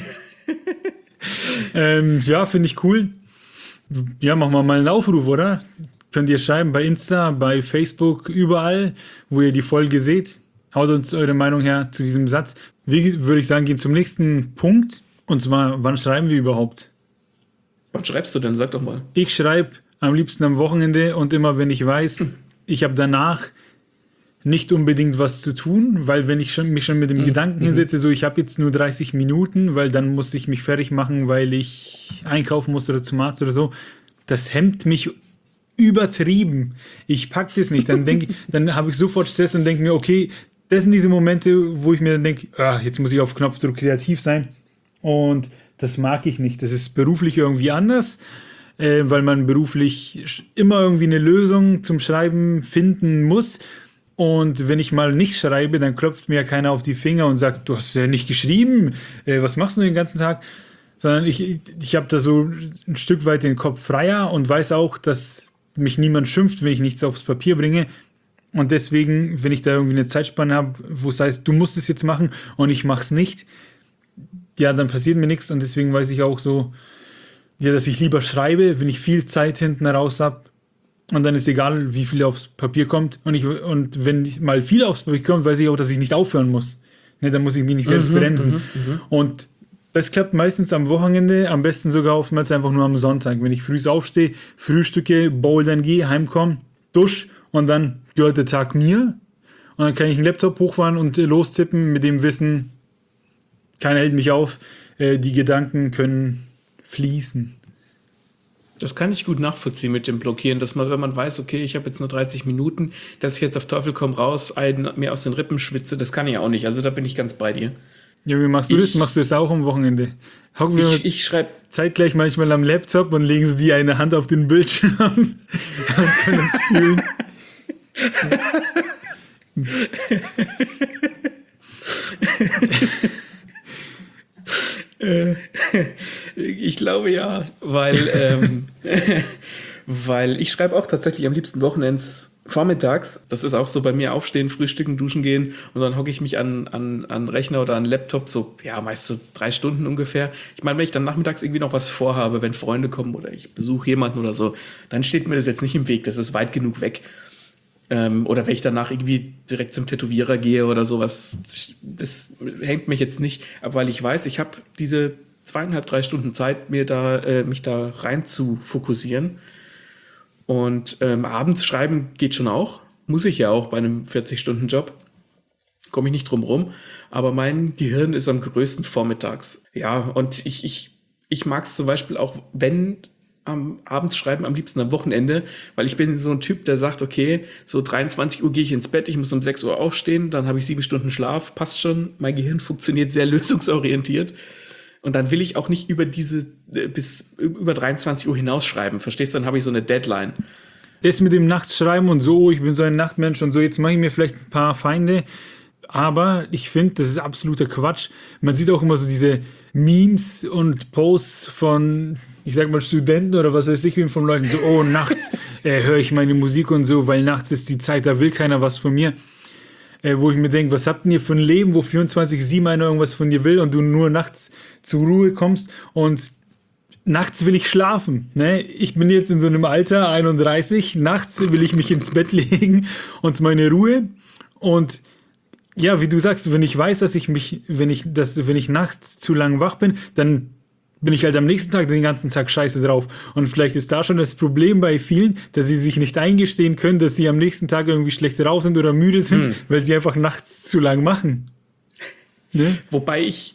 Ja, finde ich cool. Ja, machen wir mal einen Aufruf, oder? Könnt ihr schreiben bei Insta, bei Facebook, überall, wo ihr die Folge seht. Haut uns eure Meinung her zu diesem Satz. Wir, würde ich sagen, gehen zum nächsten Punkt. Und zwar, wann schreiben wir überhaupt? Wann schreibst du denn? Sag doch mal. Ich schreibe am liebsten am Wochenende und immer, wenn ich weiß, ich habe danach nicht unbedingt was zu tun, weil wenn ich mich schon mit dem Gedanken hinsetze, so ich habe jetzt nur 30 Minuten, weil dann muss ich mich fertig machen, weil ich einkaufen muss oder zum Arzt oder so, das hemmt mich übertrieben. Ich packe das nicht. Dann habe ich sofort Stress und denke mir, okay, das sind diese Momente, wo ich mir dann denke, jetzt muss ich auf Knopfdruck kreativ sein und das mag ich nicht. Das ist beruflich irgendwie anders, weil man beruflich immer irgendwie eine Lösung zum Schreiben finden muss. Und wenn ich mal nicht schreibe, dann klopft mir ja keiner auf die Finger und sagt, du hast ja nicht geschrieben, was machst du den ganzen Tag? Sondern ich habe da so ein Stück weit den Kopf freier und weiß auch, dass mich niemand schimpft, wenn ich nichts aufs Papier bringe. Und deswegen, wenn ich da irgendwie eine Zeitspanne habe, wo es heißt, du musst es jetzt machen und ich mache es nicht, ja, dann passiert mir nichts. Und deswegen weiß ich auch so, ja, dass ich lieber schreibe, wenn ich viel Zeit hinten raus habe. Und dann ist egal, wie viel aufs Papier kommt. Und wenn mal viel aufs Papier kommt, weiß ich auch, dass ich nicht aufhören muss. Ne, dann muss ich mich nicht selbst bremsen. Und das klappt meistens am Wochenende, am besten sogar oftmals einfach nur am Sonntag. Wenn ich früh aufstehe, frühstücke, bouldern gehe, heimkomme, dusch und dann gehört der Tag mir. Und dann kann ich einen Laptop hochfahren und lostippen mit dem Wissen, keiner hält mich auf, die Gedanken können fließen. Das kann ich gut nachvollziehen mit dem Blockieren, dass man, wenn man weiß, okay, ich habe jetzt nur 30 Minuten, dass ich jetzt auf Teufel komm raus, mir aus den Rippen schwitze, das kann ich auch nicht. Also da bin ich ganz bei dir. Ja, wie machst du das? Machst du das auch am Wochenende? Hocken wir ich schreibe zeitgleich manchmal am Laptop und legen sie die eine Hand auf den Bildschirm und können uns fühlen. Ich glaube ja, weil ich schreibe auch tatsächlich am liebsten Wochenends vormittags. Das ist auch so bei mir aufstehen, frühstücken, duschen gehen und dann hocke ich mich an Rechner oder an Laptop, so ja meistens 3 Stunden ungefähr. Ich meine, wenn ich dann nachmittags irgendwie noch was vorhabe, wenn Freunde kommen oder ich besuche jemanden oder so, dann steht mir das jetzt nicht im Weg, das ist weit genug weg. Oder wenn ich danach irgendwie direkt zum Tätowierer gehe oder sowas, das hängt mich jetzt nicht, aber weil ich weiß, ich habe diese 2,5, 3 Stunden Zeit, mich da rein zu fokussieren. Und abends schreiben geht schon auch, muss ich ja auch bei einem 40-Stunden-Job, komme ich nicht drum rum, aber mein Gehirn ist am größten vormittags. Ja, und ich mag es zum Beispiel auch, wenn am Abend schreiben, am liebsten am Wochenende, weil ich bin so ein Typ, der sagt, okay, so 23 Uhr gehe ich ins Bett, ich muss um 6 Uhr aufstehen, dann habe ich 7 Stunden Schlaf, passt schon, mein Gehirn funktioniert sehr lösungsorientiert und dann will ich auch nicht bis über 23 Uhr hinausschreiben, verstehst du, dann habe ich so eine Deadline. Das mit dem Nachtschreiben und so, ich bin so ein Nachtmensch und so, jetzt mache ich mir vielleicht ein paar Feinde, aber ich finde, das ist absoluter Quatsch. Man sieht auch immer so diese Memes und Posts von, ich sag mal, Studenten oder was weiß ich, von Leuten, so, oh, nachts höre ich meine Musik und so, weil nachts ist die Zeit, da will keiner was von mir. Wo ich mir denke, was habt ihr für ein Leben, wo 24/7 einer irgendwas von dir will und du nur nachts zur Ruhe kommst und nachts will ich schlafen. Ne? Ich bin jetzt in so einem Alter, 31, nachts will ich mich ins Bett legen und meine Ruhe. Und ja, wie du sagst, wenn ich weiß, dass wenn ich nachts zu lang wach bin, dann bin ich halt am nächsten Tag den ganzen Tag scheiße drauf. Und vielleicht ist da schon das Problem bei vielen, dass sie sich nicht eingestehen können, dass sie am nächsten Tag irgendwie schlecht drauf sind oder müde sind, weil sie einfach nachts zu lang machen. Ne? Wobei ich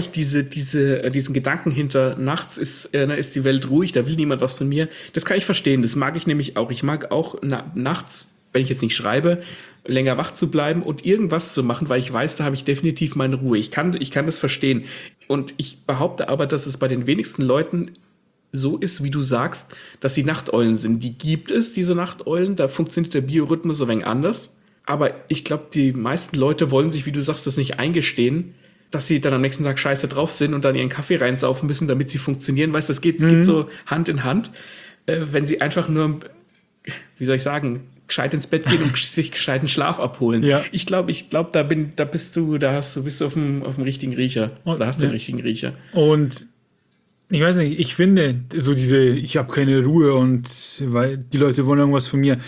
diesen Gedanken hinter nachts ist die Welt ruhig, da will niemand was von mir. Das kann ich verstehen, das mag ich nämlich auch. Ich mag auch nachts, wenn ich jetzt nicht schreibe, länger wach zu bleiben und irgendwas zu machen, weil ich weiß, da habe ich definitiv meine Ruhe. Ich kann das verstehen. Und ich behaupte aber, dass es bei den wenigsten Leuten so ist, wie du sagst, dass sie Nachteulen sind. Die gibt es, diese Nachteulen, da funktioniert der Biorhythmus ein wenig anders. Aber ich glaube, die meisten Leute wollen sich, wie du sagst, das nicht eingestehen, dass sie dann am nächsten Tag scheiße drauf sind und dann ihren Kaffee reinsaufen müssen, damit sie funktionieren. Weißt du, das geht so Hand in Hand. Wenn sie einfach nur, wie soll ich sagen, gescheit ins Bett gehen und sich gescheiten Schlaf abholen. Ja. Ich glaube, bist du auf dem richtigen Riecher. Oder hast den richtigen Riecher. Und ich weiß nicht, ich finde, so ich habe keine Ruhe und weil die Leute wollen irgendwas von mir.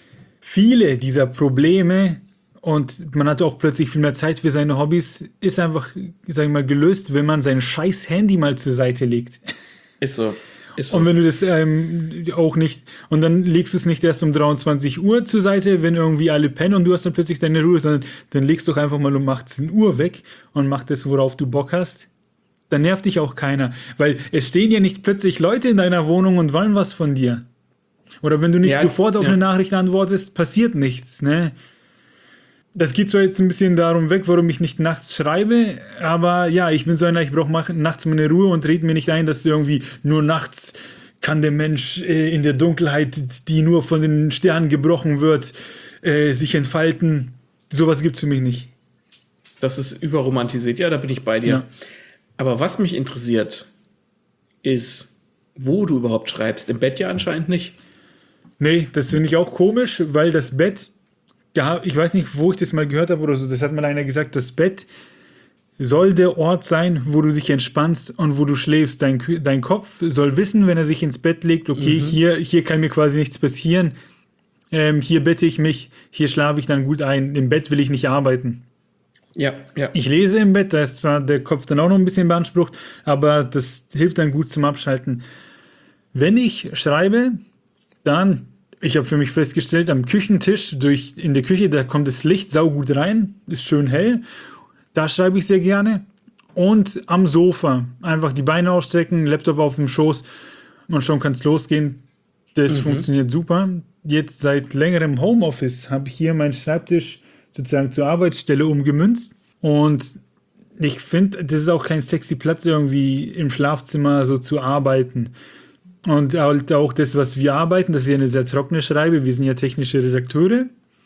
Viele dieser Probleme und man hat auch plötzlich viel mehr Zeit für seine Hobbys, ist einfach, sag ich mal, gelöst, wenn man sein scheiß Handy mal zur Seite legt. Ist so. Und wenn du das auch nicht, und dann legst du es nicht erst um 23 Uhr zur Seite, wenn irgendwie alle pennen und du hast dann plötzlich deine Ruhe, sondern dann legst du doch einfach mal um 18 Uhr weg und mach das, worauf du Bock hast. Dann nervt dich auch keiner, weil es stehen ja nicht plötzlich Leute in deiner Wohnung und wollen was von dir. Oder wenn du nicht sofort auf eine Nachricht antwortest, passiert nichts, ne? Das geht zwar jetzt ein bisschen darum weg, warum ich nicht nachts schreibe, aber ja, ich bin so einer, ich brauche nachts meine Ruhe und rede mir nicht ein, dass irgendwie nur nachts kann der Mensch in der Dunkelheit, die nur von den Sternen gebrochen wird, sich entfalten. Sowas gibt's für mich nicht. Das ist überromantisiert, ja, da bin ich bei dir. Ja. Aber was mich interessiert, ist, wo du überhaupt schreibst. Im Bett ja anscheinend nicht. Nee, das finde ich auch komisch, weil das Bett, ja, ich weiß nicht, wo ich das mal gehört habe oder so, das hat mal einer gesagt, das Bett soll der Ort sein, wo du dich entspannst und wo du schläfst. Dein Kopf soll wissen, wenn er sich ins Bett legt, okay, hier kann mir quasi nichts passieren, hier bette ich mich, hier schlafe ich dann gut ein, im Bett will ich nicht arbeiten. Ja. Ich lese im Bett, da ist zwar der Kopf dann auch noch ein bisschen beansprucht, aber das hilft dann gut zum Abschalten. Wenn ich schreibe, dann, ich habe für mich festgestellt, am Küchentisch, in der Küche, da kommt das Licht saugut rein, ist schön hell, da schreibe ich sehr gerne. Und am Sofa, einfach die Beine ausstrecken, Laptop auf dem Schoß und schon kann es losgehen. Das funktioniert super. Jetzt seit längerem Homeoffice habe ich hier meinen Schreibtisch sozusagen zur Arbeitsstelle umgemünzt. Und ich finde, das ist auch kein sexy Platz, irgendwie im Schlafzimmer so zu arbeiten. Und halt auch das, was wir arbeiten, das ist ja eine sehr trockene Schreibe. Wir sind ja technische Redakteure.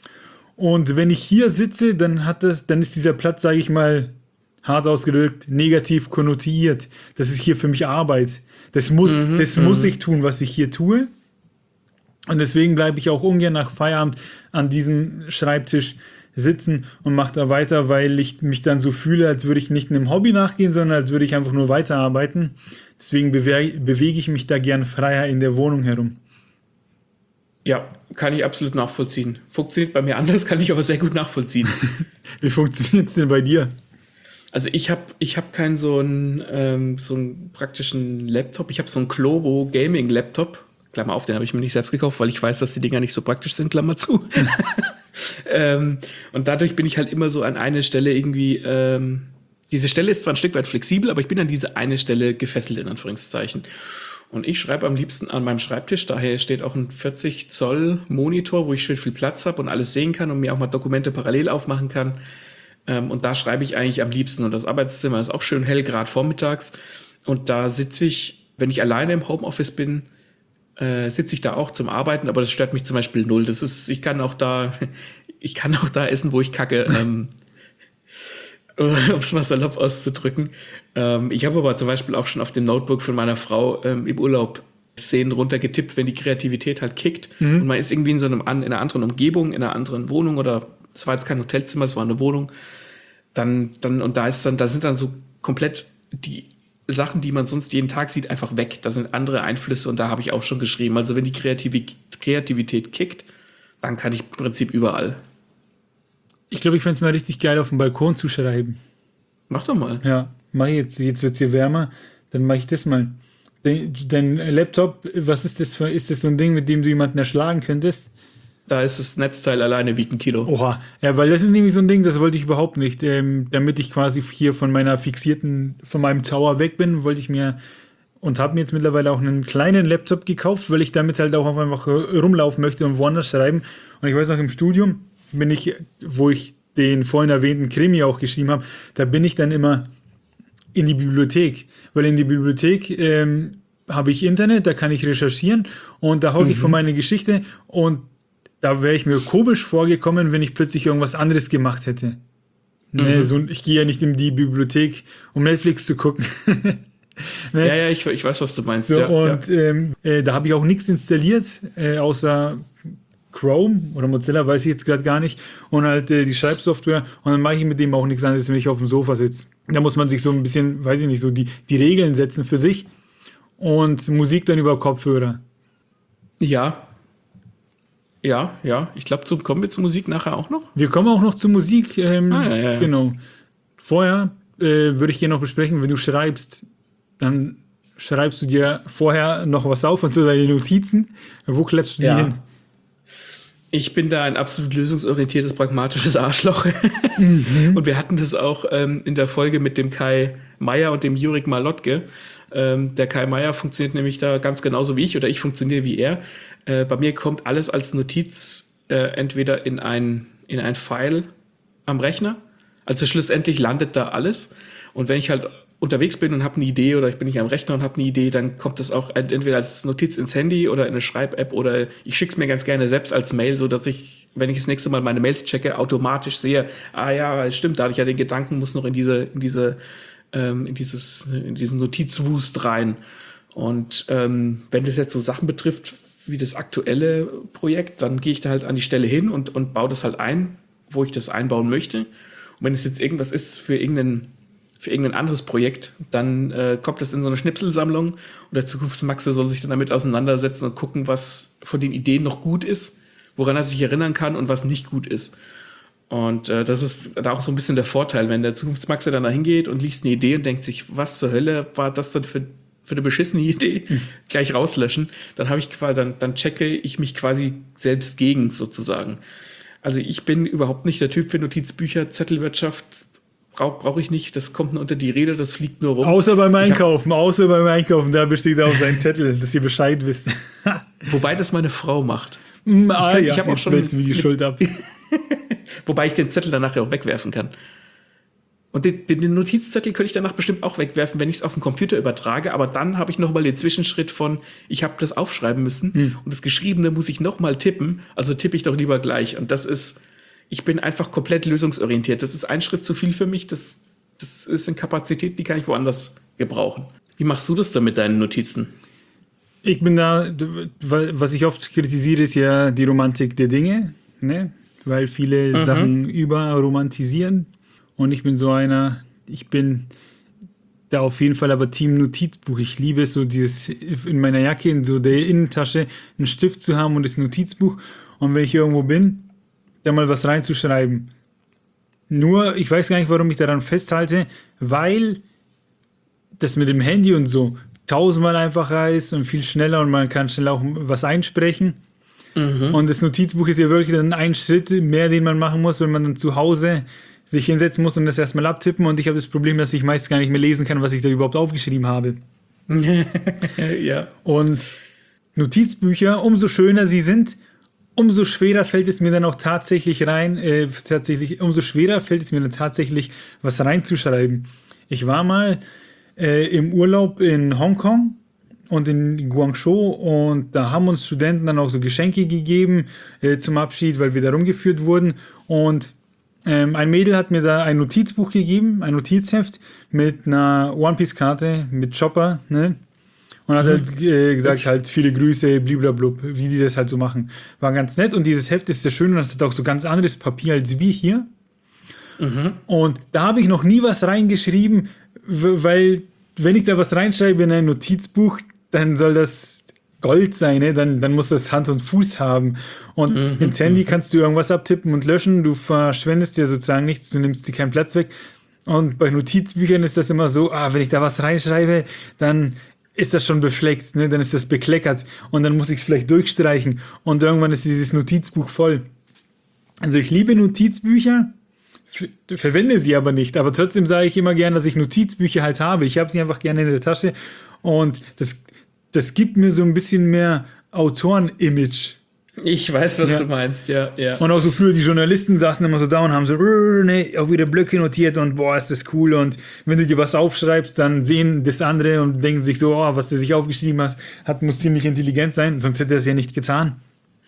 Und wenn ich hier sitze, dann ist dieser Platz, sage ich mal, hart ausgedrückt, negativ konnotiert. Das ist hier für mich Arbeit. Das muss ich tun, was ich hier tue. Und deswegen bleibe ich auch ungern nach Feierabend an diesem Schreibtisch sitzen und mache da weiter, weil ich mich dann so fühle, als würde ich nicht einem Hobby nachgehen, sondern als würde ich einfach nur weiterarbeiten. Deswegen bewege ich mich da gern freier in der Wohnung herum. Ja, kann ich absolut nachvollziehen. Funktioniert bei mir anders, kann ich aber sehr gut nachvollziehen. Wie funktioniert es denn bei dir? Also ich hab keinen so einen praktischen Laptop. Ich habe so einen Klobo Gaming Laptop. Klammer auf, den habe ich mir nicht selbst gekauft, weil ich weiß, dass die Dinger nicht so praktisch sind, Klammer zu. Und dadurch bin ich halt immer so an eine Stelle irgendwie, diese Stelle ist zwar ein Stück weit flexibel, aber ich bin an diese eine Stelle gefesselt, in Anführungszeichen. Und ich schreibe am liebsten an meinem Schreibtisch, daher steht auch ein 40 Zoll Monitor, wo ich schön viel Platz habe und alles sehen kann und mir auch mal Dokumente parallel aufmachen kann. Und da schreibe ich eigentlich am liebsten. Und das Arbeitszimmer ist auch schön hell, gerade vormittags. Und da sitze ich, wenn ich alleine im Homeoffice bin, sitze ich da auch zum Arbeiten, aber das stört mich zum Beispiel null. Ich kann auch da essen, wo ich kacke, um es mal salopp auszudrücken. Ich habe aber zum Beispiel auch schon auf dem Notebook von meiner Frau im Urlaub Szenen runtergetippt, wenn die Kreativität halt kickt und man ist irgendwie in einer anderen Umgebung, in einer anderen Wohnung oder es war jetzt kein Hotelzimmer, es war eine Wohnung, da sind dann so komplett die Sachen, die man sonst jeden Tag sieht, einfach weg. Da sind andere Einflüsse und da habe ich auch schon geschrieben. Also wenn die Kreativität kickt, dann kann ich im Prinzip überall. Ich glaube, ich fände es mal richtig geil, auf dem Balkon zu schreiben. Mach doch mal. Ja, mach ich jetzt. Jetzt wird es hier wärmer. Dann mache ich das mal. Dein Laptop, was ist das für, ist das so ein Ding, mit dem du jemanden erschlagen könntest? Da ist das Netzteil alleine wiegt 1 Kilo. Oha, ja, weil das ist nämlich so ein Ding, das wollte ich überhaupt nicht. Damit ich quasi hier von meinem Tower weg bin, wollte ich mir und habe mir jetzt mittlerweile auch einen kleinen Laptop gekauft, weil ich damit halt auch einfach rumlaufen möchte und woanders schreiben. Und ich weiß noch, im Studium wo ich den vorhin erwähnten Krimi auch geschrieben habe, da bin ich dann immer in die Bibliothek, weil in die Bibliothek habe ich Internet, da kann ich recherchieren und da hocke ich vor meine Geschichte und da wäre ich mir komisch vorgekommen, wenn ich plötzlich irgendwas anderes gemacht hätte. Ne, ich gehe ja nicht in die Bibliothek, um Netflix zu gucken. Ne? Ja, ich weiß, was du meinst. So, ja, und da habe ich auch nichts installiert, außer Chrome oder Mozilla, weiß ich jetzt gerade gar nicht. Und halt die Schreibsoftware. Und dann mache ich mit dem auch nichts anderes, wenn ich auf dem Sofa sitze. Da muss man sich so ein bisschen, weiß ich nicht, so die Regeln setzen für sich. Und Musik dann über Kopfhörer. Ja. Ich glaube, kommen wir zur Musik nachher auch noch? Wir kommen auch noch zur Musik. Ja. Genau. Vorher würde ich gerne noch besprechen, wenn du schreibst, dann schreibst du dir vorher noch was auf und so deine Notizen. Wo klebst du die hin? Ich bin da ein absolut lösungsorientiertes, pragmatisches Arschloch. Und wir hatten das auch in der Folge mit dem Kai Meier und dem Jurik Malotke. Der Kai Meier funktioniert nämlich da ganz genauso wie ich oder ich funktioniere wie er. Bei mir kommt alles als Notiz entweder in ein File am Rechner. Also schlussendlich landet da alles. Und wenn ich halt unterwegs bin und habe eine Idee oder ich bin nicht am Rechner und habe eine Idee, dann kommt das auch entweder als Notiz ins Handy oder in eine Schreib-App oder ich schicke es mir ganz gerne selbst als Mail, so dass ich, wenn ich das nächste Mal meine Mails checke, automatisch sehe, stimmt, da hatte ich ja den Gedanken, muss noch in diesen Notizwust rein. Und wenn das jetzt so Sachen betrifft, wie das aktuelle Projekt, dann gehe ich da halt an die Stelle hin und baue das halt ein, wo ich das einbauen möchte. Und wenn es jetzt irgendwas ist für irgendein anderes Projekt, dann kommt das in so eine Schnipselsammlung und der Zukunftsmaxe soll sich dann damit auseinandersetzen und gucken, was von den Ideen noch gut ist, woran er sich erinnern kann und was nicht gut ist. Und das ist da auch so ein bisschen der Vorteil, wenn der Zukunftsmaxe dann da hingeht und liest eine Idee und denkt sich, was zur Hölle war das dann für eine beschissene Idee, gleich rauslöschen, dann checke ich mich quasi selbst gegen sozusagen. Also ich bin überhaupt nicht der Typ für Notizbücher, Zettelwirtschaft, brauche ich nicht, das kommt nur unter die Rede, das fliegt nur rum. Außer beim Einkaufen, da besteht auch sein Zettel, dass ihr Bescheid wisst. Wobei das meine Frau macht. Ich habe auch schon wie die Schuld ab. Wobei ich den Zettel danach ja auch wegwerfen kann. Und den Notizzettel könnte ich danach bestimmt auch wegwerfen, wenn ich es auf den Computer übertrage, aber dann habe ich nochmal den Zwischenschritt von, ich habe das aufschreiben müssen und das Geschriebene muss ich nochmal tippen, also tippe ich doch lieber gleich. Und ich bin einfach komplett lösungsorientiert. Das ist ein Schritt zu viel für mich. Das ist eine Kapazität, die kann ich woanders gebrauchen. Wie machst du das dann mit deinen Notizen? Ich bin da, was ich oft kritisiere, ist ja die Romantik der Dinge, ne? Weil viele Sachen überromantisieren. Und ich bin ich bin da auf jeden Fall aber Team Notizbuch. Ich liebe es so dieses in meiner Jacke, in so der Innentasche, einen Stift zu haben und das Notizbuch. Und wenn ich irgendwo bin, da mal was reinzuschreiben. Nur, ich weiß gar nicht, warum ich daran festhalte, weil das mit dem Handy und so 1000-mal einfacher ist und viel schneller und man kann schnell auch was einsprechen. Und das Notizbuch ist ja wirklich dann ein Schritt mehr, den man machen muss, wenn man dann zu Hause sich hinsetzen muss und das erstmal abtippen. Und ich habe das Problem, dass ich meist gar nicht mehr lesen kann, was ich da überhaupt aufgeschrieben habe. Ja. Und Notizbücher, umso schöner sie sind, umso schwerer fällt es mir dann auch tatsächlich was reinzuschreiben. Ich war mal im Urlaub in Hongkong und in Guangzhou und da haben uns Studenten dann auch so Geschenke gegeben zum Abschied, weil wir da rumgeführt wurden und ein Mädel hat mir da ein Notizbuch gegeben, ein Notizheft mit einer One-Piece-Karte mit Chopper, ne? Und hat halt gesagt, halt viele Grüße, bliblablub, wie die das halt so machen. War ganz nett und dieses Heft ist sehr schön und das hat auch so ganz anderes Papier als wir hier. Und da habe ich noch nie was reingeschrieben, weil wenn ich da was reinschreibe in ein Notizbuch, dann soll das Gold sein, ne? Dann muss das Hand und Fuß haben. Und ins Handy kannst du irgendwas abtippen und löschen, du verschwendest dir sozusagen nichts, du nimmst dir keinen Platz weg. Und bei Notizbüchern ist das immer so, wenn ich da was reinschreibe, dann ist das schon befleckt, ne? Dann ist das bekleckert und dann muss ich es vielleicht durchstreichen und irgendwann ist dieses Notizbuch voll. Also ich liebe Notizbücher, verwende sie aber nicht, aber trotzdem sage ich immer gern, dass ich Notizbücher halt habe. Ich habe sie einfach gerne in der Tasche und das gibt mir so ein bisschen mehr Autoren-Image. Ich weiß, was du meinst, ja. Und auch so früher, die Journalisten saßen immer so da und haben so auf ihre Blöcke notiert und boah, ist das cool. Und wenn du dir was aufschreibst, dann sehen das andere und denken sich so, was der sich aufgeschrieben hat, muss ziemlich intelligent sein, sonst hätte er es ja nicht getan.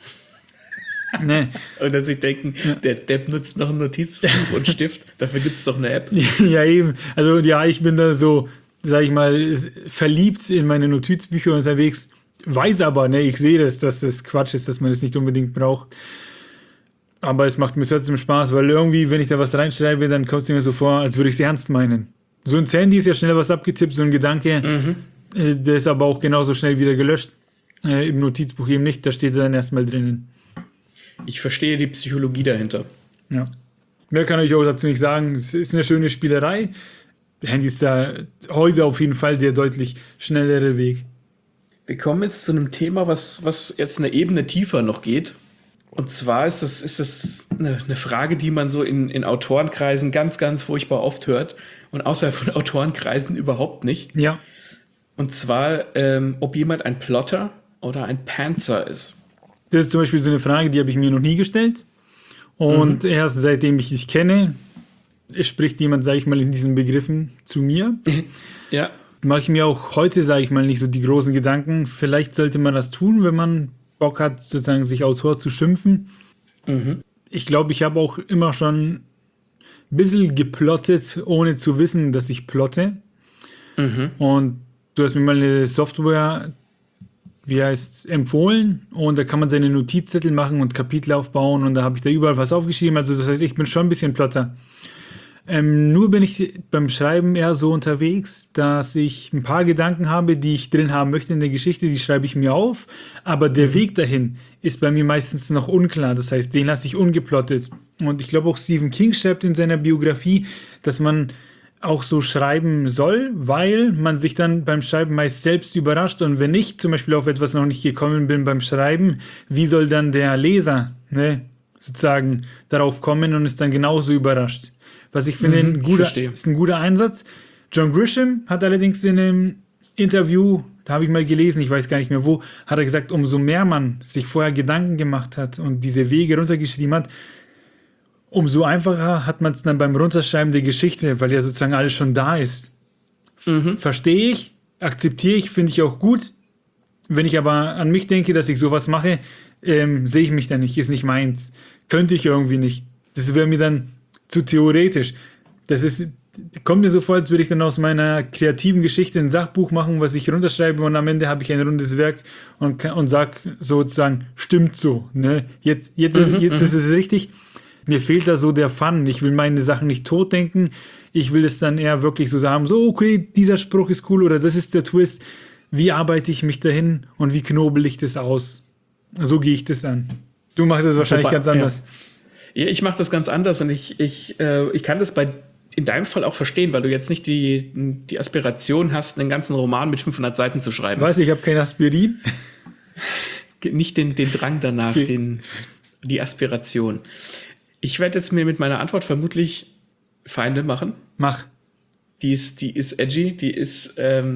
Nee. Und dass sie denken, der Depp nutzt noch ein Notizbuch und Stift, dafür gibt es doch eine App. Ja, eben. Also ja, ich bin da so, sag ich mal, verliebt in meine Notizbücher unterwegs. Weiß aber, ne, ich sehe dass das Quatsch ist, dass man das nicht unbedingt braucht. Aber es macht mir trotzdem Spaß, weil irgendwie, wenn ich da was reinschreibe, dann kommt es mir so vor, als würde ich es ernst meinen. So ein Handy ist ja schnell was abgetippt, so ein Gedanke, der ist aber auch genauso schnell wieder gelöscht. Im Notizbuch eben nicht, da steht er dann erstmal drinnen. Ich verstehe die Psychologie dahinter. Ja. Mehr kann ich auch dazu nicht sagen. Es ist eine schöne Spielerei. Handy ist da heute auf jeden Fall der deutlich schnellere Weg. Wir kommen jetzt zu einem Thema, was jetzt eine Ebene tiefer noch geht. Und zwar ist das eine Frage, die man so in Autorenkreisen ganz, ganz furchtbar oft hört und außerhalb von Autorenkreisen überhaupt nicht. Ja. Und zwar, ob jemand ein Plotter oder ein Pantser ist. Das ist zum Beispiel so eine Frage, die habe ich mir noch nie gestellt. Und erst seitdem ich dich kenne, spricht jemand, sage ich mal, in diesen Begriffen zu mir. Ja. Mache ich mir auch heute, sage ich mal, nicht so die großen Gedanken. Vielleicht sollte man das tun, wenn man Bock hat, sozusagen sich Autor zu schimpfen. Ich glaube, ich habe auch immer schon ein bisschen geplottet, ohne zu wissen, dass ich plotte. Und du hast mir mal eine Software, empfohlen. Und da kann man seine Notizzettel machen und Kapitel aufbauen. Und da habe ich da überall was aufgeschrieben. Also das heißt, ich bin schon ein bisschen Plotter. Nur bin ich beim Schreiben eher so unterwegs, dass ich ein paar Gedanken habe, die ich drin haben möchte in der Geschichte, die schreibe ich mir auf, aber der Weg dahin ist bei mir meistens noch unklar, das heißt, den lasse ich ungeplottet. Und ich glaube auch Stephen King schreibt in seiner Biografie, dass man auch so schreiben soll, weil man sich dann beim Schreiben meist selbst überrascht und wenn ich zum Beispiel auf etwas noch nicht gekommen bin beim Schreiben, wie soll dann der Leser sozusagen darauf kommen und ist dann genauso überrascht? Was ich finde, ist ein guter Einsatz. John Grisham hat allerdings in einem Interview, da habe ich mal gelesen, ich weiß gar nicht mehr wo, hat er gesagt, umso mehr man sich vorher Gedanken gemacht hat und diese Wege runtergeschrieben hat, umso einfacher hat man es dann beim Runterschreiben der Geschichte, weil ja sozusagen alles schon da ist. Verstehe ich, akzeptiere ich, finde ich auch gut. Wenn ich aber an mich denke, dass ich sowas mache, sehe ich mich da nicht, ist nicht meins. Könnte ich irgendwie nicht. Das wäre mir dann zu theoretisch. Kommt mir so vor, als würde ich dann aus meiner kreativen Geschichte ein Sachbuch machen, was ich runterschreibe und am Ende habe ich ein rundes Werk und sage sozusagen, stimmt so. Ne? Jetzt ist es richtig. Mir fehlt da so der Fun. Ich will meine Sachen nicht totdenken. Ich will es dann eher wirklich so sagen, so okay, dieser Spruch ist cool oder das ist der Twist. Wie arbeite ich mich dahin und wie knobel ich das aus? So gehe ich das an. Du machst es wahrscheinlich ganz anders. Ja, ich mache das ganz anders und ich kann das in deinem Fall auch verstehen, weil du jetzt nicht die Aspiration hast, einen ganzen Roman mit 500 Seiten zu schreiben. Weiß ich habe kein Aspirin. Nicht den Drang danach, okay. Die Aspiration. Ich werde jetzt mir mit meiner Antwort vermutlich Feinde machen. Mach. Die ist edgy, die ist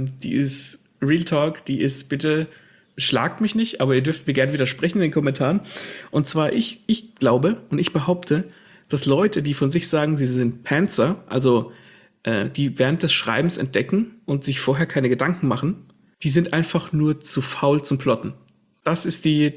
Real Talk, die ist bitte schlagt mich nicht, aber ihr dürft mir gerne widersprechen in den Kommentaren. Und zwar ich glaube und ich behaupte, dass Leute, die von sich sagen, sie sind Pantser, also die während des Schreibens entdecken und sich vorher keine Gedanken machen, die sind einfach nur zu faul zum Plotten. Das ist die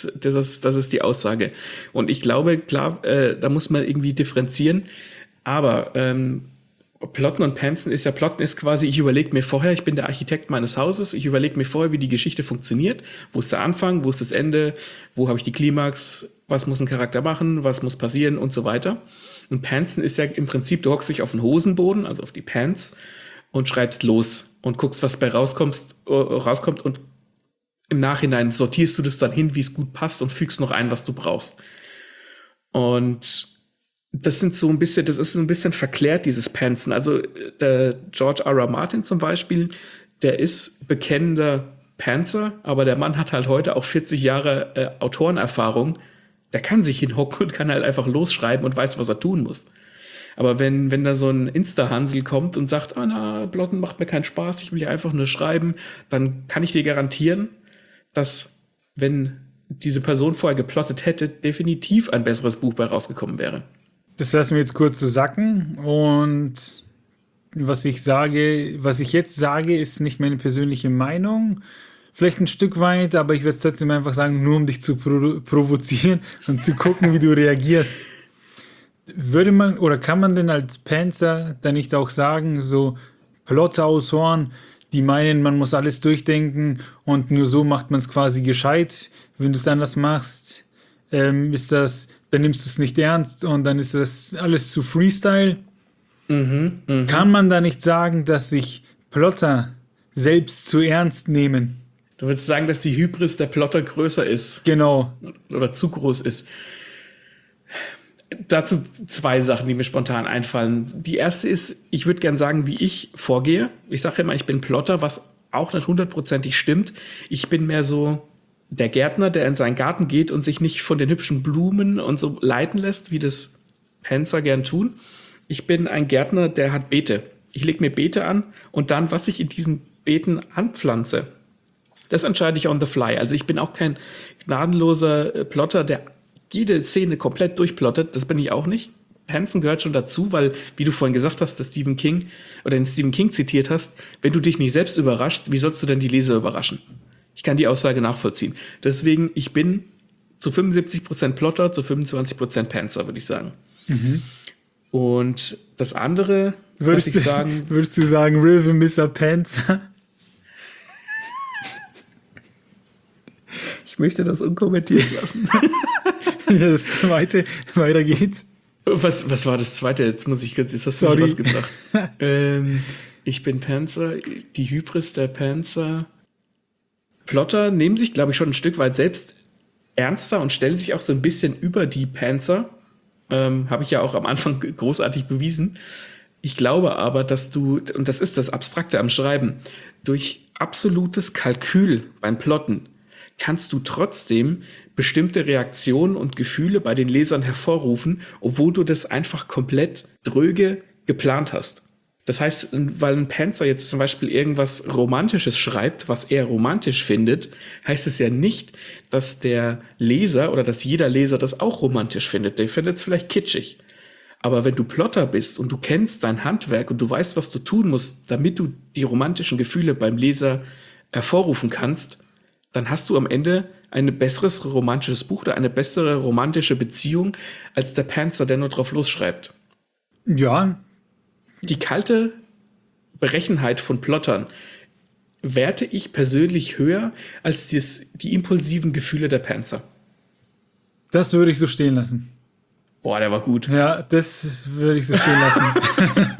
Aussage. Und ich glaube, klar, da muss man irgendwie differenzieren. Aber Plotten und Pantsen Plotten ist quasi, ich überlege mir vorher, ich bin der Architekt meines Hauses, ich überlege mir vorher, wie die Geschichte funktioniert. Wo ist der Anfang, wo ist das Ende, wo habe ich die Klimax, was muss ein Charakter machen, was muss passieren und so weiter. Und Pantsen ist ja im Prinzip, du hockst dich auf den Hosenboden, also auf die Pants, und schreibst los und guckst, was bei rauskommt und im Nachhinein sortierst du das dann hin, wie es gut passt und fügst noch ein, was du brauchst. Und das ist so ein bisschen verklärt, dieses Pantsen. Also der George R. R. Martin zum Beispiel, der ist bekennender Pantser, aber der Mann hat halt heute auch 40 Jahre Autorenerfahrung. Der kann sich hinhocken und kann halt einfach losschreiben und weiß, was er tun muss. Aber wenn da so ein Insta-Hansel kommt und sagt, Plotten macht mir keinen Spaß, ich will ja einfach nur schreiben, dann kann ich dir garantieren, dass, wenn diese Person vorher geplottet hätte, definitiv ein besseres Buch bei rausgekommen wäre. Das lassen wir jetzt kurz so sacken. Und was ich jetzt sage, ist nicht meine persönliche Meinung. Vielleicht ein Stück weit, aber ich werde es trotzdem einfach sagen, nur um dich zu provozieren und zu gucken, wie du reagierst. Würde man oder kann man denn als Pantser dann nicht auch sagen, so Plotterautoren, die meinen, man muss alles durchdenken und nur so macht man es quasi gescheit. Wenn du es anders machst, dann nimmst du es nicht ernst und dann ist das alles zu Freestyle. Kann man da nicht sagen, dass sich Plotter selbst zu ernst nehmen? Du würdest sagen, dass die Hybris der Plotter größer ist. Genau. Oder zu groß ist. Dazu 2 Sachen, die mir spontan einfallen. Die erste ist, ich würde gern sagen, wie ich vorgehe. Ich sage immer, ich bin Plotter, was auch nicht 100%ig stimmt. Ich bin mehr so der Gärtner, der in seinen Garten geht und sich nicht von den hübschen Blumen und so leiten lässt, wie das Pantser gern tun. Ich bin ein Gärtner, der hat Beete. Ich lege mir Beete an und dann, was ich in diesen Beeten anpflanze, das entscheide ich on the fly. Also ich bin auch kein gnadenloser Plotter, der jede Szene komplett durchplottet. Das bin ich auch nicht. Pantsen gehört schon dazu, weil, wie du vorhin gesagt hast, den Stephen King zitiert hast, wenn du dich nicht selbst überraschst, wie sollst du denn die Leser überraschen? Ich kann die Aussage nachvollziehen. Deswegen, ich bin zu 75% Plotter, zu 25% Pantser, würde ich sagen. Und das andere, würdest du sagen, River Mr. Pantser? Ich möchte das unkommentiert lassen. Ja, das zweite, weiter geht's. Was war das zweite? Jetzt hast du mich was gebracht. Ich bin Pantser, die Hybris der Pantser. Plotter nehmen sich, glaube ich, schon ein Stück weit selbst ernster und stellen sich auch so ein bisschen über die Pantser. Habe ich ja auch am Anfang großartig bewiesen. Ich glaube aber, dass du, und das ist das Abstrakte am Schreiben, durch absolutes Kalkül beim Plotten kannst du trotzdem bestimmte Reaktionen und Gefühle bei den Lesern hervorrufen, obwohl du das einfach komplett dröge geplant hast. Das heißt, weil ein Pantser jetzt zum Beispiel irgendwas Romantisches schreibt, was er romantisch findet, heißt es ja nicht, dass der Leser oder dass jeder Leser das auch romantisch findet. Der findet es vielleicht kitschig. Aber wenn du Plotter bist und du kennst dein Handwerk und du weißt, was du tun musst, damit du die romantischen Gefühle beim Leser hervorrufen kannst, dann hast du am Ende ein besseres romantisches Buch oder eine bessere romantische Beziehung als der Pantser, der nur drauf losschreibt. Ja. Die kalte Berechenheit von Plottern werte ich persönlich höher als die impulsiven Gefühle der Pantser. Das würde ich so stehen lassen. Boah, der war gut. Ja, das würde ich so stehen lassen.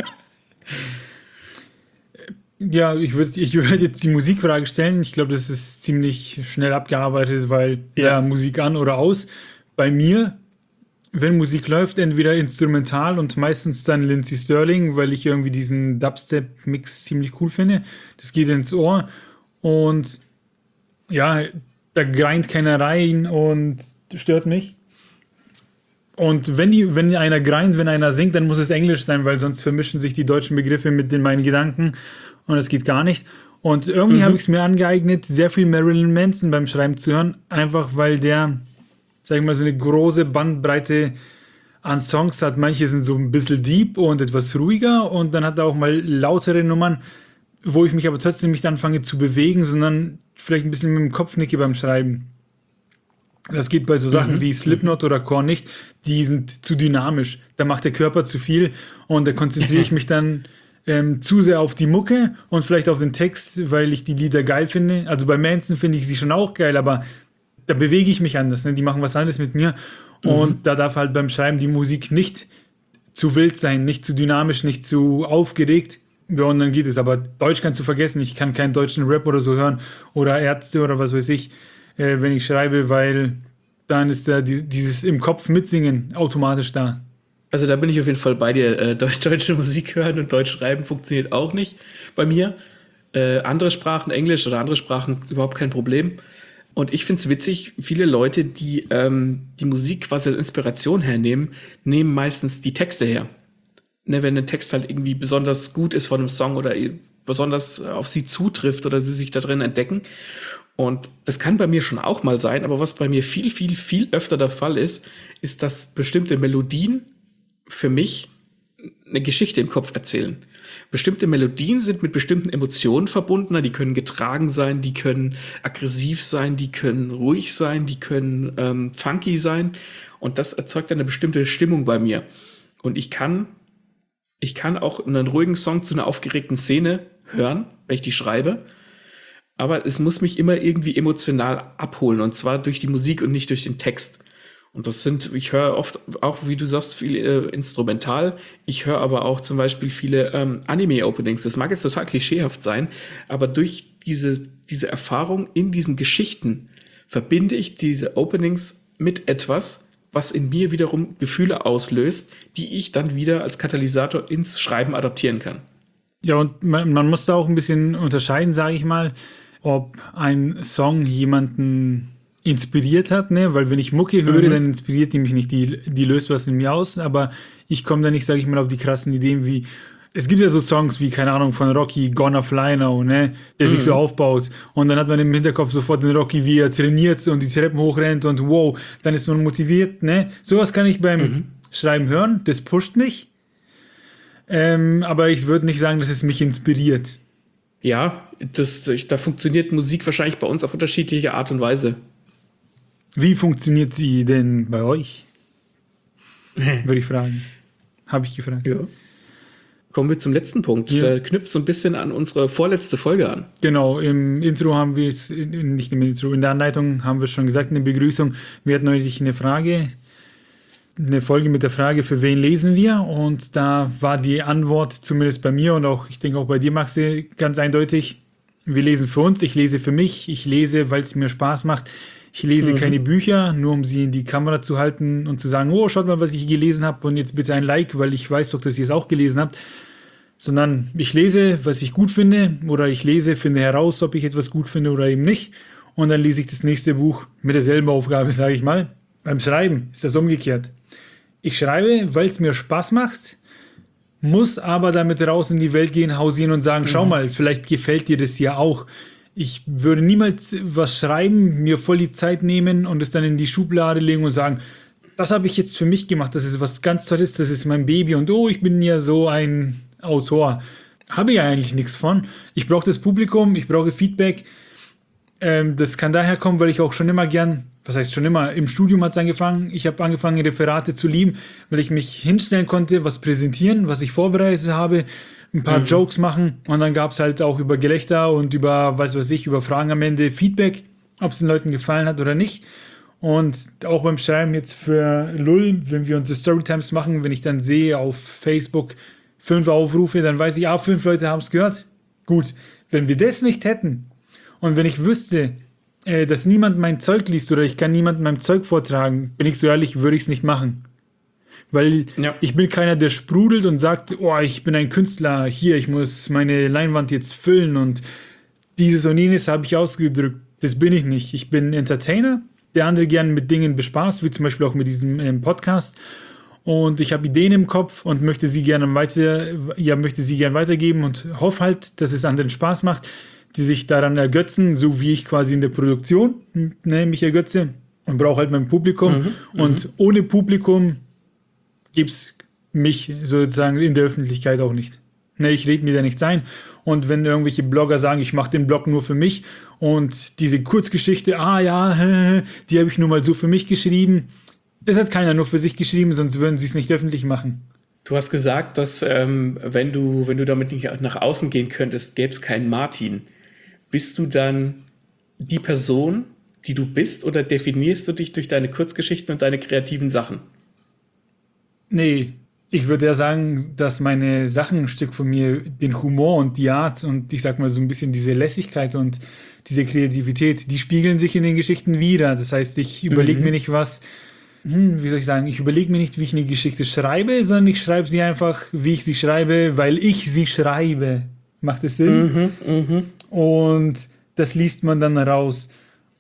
Ja, ich würd jetzt die Musikfrage stellen. Ich glaube, das ist ziemlich schnell abgearbeitet, weil Musik an oder aus. Bei mir, wenn Musik läuft, entweder instrumental und meistens dann Lindsey Stirling, weil ich irgendwie diesen Dubstep-Mix ziemlich cool finde. Das geht ins Ohr und ja, da greint keiner rein und stört mich. Und wenn einer greint, wenn einer singt, dann muss es Englisch sein, weil sonst vermischen sich die deutschen Begriffe mit meinen Gedanken und das geht gar nicht. Und irgendwie habe ich es mir angeeignet, sehr viel Marilyn Manson beim Schreiben zu hören, einfach weil der, sag ich mal, so eine große Bandbreite an Songs hat. Manche sind so ein bisschen deep und etwas ruhiger und dann hat er auch mal lautere Nummern, wo ich mich aber trotzdem nicht anfange zu bewegen, sondern vielleicht ein bisschen mit dem Kopf nicke beim Schreiben. Das geht bei so Sachen wie Slipknot oder Korn nicht. Die sind zu dynamisch. Da macht der Körper zu viel und da konzentriere ich mich dann zu sehr auf die Mucke und vielleicht auf den Text, weil ich die Lieder geil finde. Also bei Manson finde ich sie schon auch geil, aber da bewege ich mich anders. Ne? Die machen was anderes mit mir und da darf halt beim Schreiben die Musik nicht zu wild sein, nicht zu dynamisch, nicht zu aufgeregt. Ja, und dann geht es. Aber Deutsch kannst du vergessen. Ich kann keinen deutschen Rap oder so hören oder Ärzte oder was weiß ich, wenn ich schreibe, weil dann ist da dieses im Kopf mitsingen automatisch da. Also da bin ich auf jeden Fall bei dir. Deutsche Musik hören und Deutsch schreiben funktioniert auch nicht bei mir. Andere Sprachen, Englisch oder andere Sprachen, überhaupt kein Problem. Und ich finde es witzig, viele Leute, die die Musik quasi als Inspiration hernehmen, nehmen meistens die Texte her. Ne, wenn ein Text halt irgendwie besonders gut ist von einem Song oder besonders auf sie zutrifft oder sie sich da drin entdecken. Und das kann bei mir schon auch mal sein, aber was bei mir viel, viel, viel öfter der Fall ist, ist, dass bestimmte Melodien für mich eine Geschichte im Kopf erzählen. Bestimmte Melodien sind mit bestimmten Emotionen verbunden. Die können getragen sein, die können aggressiv sein, die können ruhig sein, die können funky sein. Und das erzeugt eine bestimmte Stimmung bei mir. Und ich kann auch einen ruhigen Song zu einer aufgeregten Szene hören, wenn ich die schreibe. Aber es muss mich immer irgendwie emotional abholen. Und zwar durch die Musik und nicht durch den Text. Und ich höre oft auch, wie du sagst, viel instrumental. Ich höre aber auch zum Beispiel viele Anime-Openings. Das mag jetzt total klischeehaft sein, aber durch diese Erfahrung in diesen Geschichten verbinde ich diese Openings mit etwas, was in mir wiederum Gefühle auslöst, die ich dann wieder als Katalysator ins Schreiben adaptieren kann. Ja, und man muss da auch ein bisschen unterscheiden, sage ich mal, ob ein Song jemanden inspiriert hat, ne? Weil wenn ich Mucke höre, dann inspiriert die mich nicht, die löst was in mir aus, aber ich komme da nicht, sage ich mal, auf die krassen Ideen wie, es gibt ja so Songs wie, keine Ahnung, von Rocky, Gonna Fly Now, ne? Der sich so aufbaut und dann hat man im Hinterkopf sofort den Rocky, wie er trainiert und die Treppen hochrennt und wow, dann ist man motiviert, ne? Sowas kann ich beim Schreiben hören, das pusht mich, aber ich würde nicht sagen, dass es mich inspiriert. Ja, da funktioniert Musik wahrscheinlich bei uns auf unterschiedliche Art und Weise. Wie funktioniert sie denn bei euch? Würde ich fragen. Habe ich gefragt. Ja. Kommen wir zum letzten Punkt. Ja. Der knüpft so ein bisschen an unsere vorletzte Folge an. Genau, im Intro haben wir es, nicht im Intro, in der Anleitung haben wir schon gesagt, in der Begrüßung, wir hatten neulich eine Folge mit der Frage, für wen lesen wir? Und da war die Antwort, zumindest bei mir und auch, ich denke auch bei dir, Maxi, ganz eindeutig, wir lesen für uns, ich lese für mich, ich lese, weil es mir Spaß macht. Ich lese keine Bücher, nur um sie in die Kamera zu halten und zu sagen, oh, schaut mal, was ich gelesen habe und jetzt bitte ein Like, weil ich weiß doch, dass ihr es auch gelesen habt. Sondern ich lese, was ich gut finde oder ich lese, finde heraus, ob ich etwas gut finde oder eben nicht. Und dann lese ich das nächste Buch mit derselben Aufgabe, sage ich mal. Beim Schreiben ist das umgekehrt. Ich schreibe, weil es mir Spaß macht, muss aber damit raus in die Welt gehen, hausieren und sagen, schau mal, vielleicht gefällt dir das ja auch. Ich würde niemals was schreiben, mir voll die Zeit nehmen und es dann in die Schublade legen und sagen, das habe ich jetzt für mich gemacht, das ist was ganz Tolles, das ist mein Baby und oh, ich bin ja so ein Autor. Habe ich eigentlich nichts von. Ich brauche das Publikum, ich brauche Feedback. Das kann daher kommen, weil ich auch schon immer gern, was heißt schon immer, im Studium hat es angefangen, ich habe angefangen, Referate zu lieben, weil ich mich hinstellen konnte, was präsentieren, was ich vorbereitet habe, ein paar Jokes machen und dann gab es halt auch über Gelächter und über, was weiß ich, über Fragen am Ende Feedback, ob es den Leuten gefallen hat oder nicht. Und auch beim Schreiben jetzt für Lull, wenn wir unsere Storytimes machen, wenn ich dann sehe auf Facebook 5 Aufrufe, dann weiß ich, 5 Leute haben es gehört. Gut, wenn wir das nicht hätten und wenn ich wüsste, dass niemand mein Zeug liest oder ich kann niemandem mein Zeug vortragen, bin ich so ehrlich, würde ich es nicht machen. Weil ich bin keiner, der sprudelt und sagt, oh, ich bin ein Künstler, hier, ich muss meine Leinwand jetzt füllen und dieses und jenes habe ich ausgedrückt. Das bin ich nicht. Ich bin Entertainer, der andere gerne mit Dingen bespaßt, wie zum Beispiel auch mit diesem Podcast. Und ich habe Ideen im Kopf und möchte sie gerne weitergeben und hoffe halt, dass es anderen Spaß macht, die sich daran ergötzen, so wie ich quasi in der Produktion mich ergötze und brauche halt mein Publikum. Und ohne Publikum gibt es mich sozusagen in der Öffentlichkeit auch nicht. Ne, ich rede mir da nichts ein. Und wenn irgendwelche Blogger sagen, ich mache den Blog nur für mich und diese Kurzgeschichte, die habe ich nur mal so für mich geschrieben, das hat keiner nur für sich geschrieben, sonst würden sie es nicht öffentlich machen. Du hast gesagt, dass wenn du damit nicht nach außen gehen könntest, gäbe es keinen Martin. Bist du dann die Person, die du bist, oder definierst du dich durch deine Kurzgeschichten und deine kreativen Sachen? Nee, Ich würde ja sagen, dass meine Sachen ein Stück von mir, den Humor und die Art und ich sag mal so ein bisschen diese Lässigkeit und diese Kreativität, die spiegeln sich in den Geschichten wieder. Das heißt, ich überlege mir nicht was, wie soll ich sagen, ich überlege mir nicht, wie ich eine Geschichte schreibe, sondern ich schreibe sie einfach, wie ich sie schreibe, weil ich sie schreibe. Macht das Sinn? Und das liest man dann raus.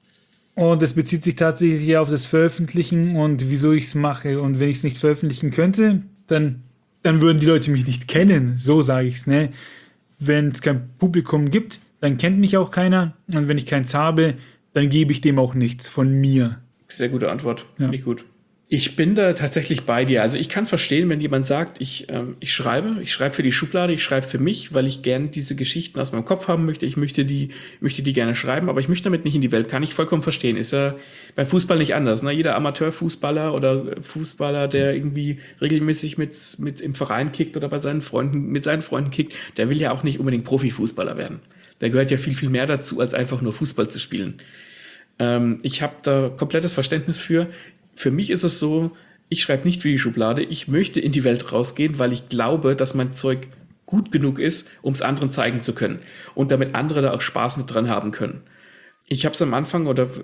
Und das bezieht sich tatsächlich auf das Veröffentlichen und wieso ich es mache. Und wenn ich es nicht veröffentlichen könnte, dann würden die Leute mich nicht kennen. So sage ich es. Ne? Wenn es kein Publikum gibt, dann kennt mich auch keiner. Und wenn ich keins habe, dann gebe ich dem auch nichts von mir. Sehr gute Antwort. Ja. Finde ich gut. Ich bin da tatsächlich bei dir. Also ich kann verstehen, wenn jemand sagt, ich schreibe für die Schublade, ich schreibe für mich, weil ich gerne diese Geschichten aus meinem Kopf haben möchte. Ich möchte die gerne schreiben, aber ich möchte damit nicht in die Welt. Kann ich vollkommen verstehen. Ist ja beim Fußball nicht anders. Ne? Jeder Amateurfußballer oder Fußballer, der irgendwie regelmäßig mit im Verein kickt oder mit seinen Freunden kickt, der will ja auch nicht unbedingt Profifußballer werden. Da gehört ja viel, viel mehr dazu, als einfach nur Fußball zu spielen. Ich habe da komplettes Verständnis für. Für mich ist es so, ich schreibe nicht für die Schublade, ich möchte in die Welt rausgehen, weil ich glaube, dass mein Zeug gut genug ist, um es anderen zeigen zu können und damit andere da auch Spaß mit dran haben können. Ich habe es am Anfang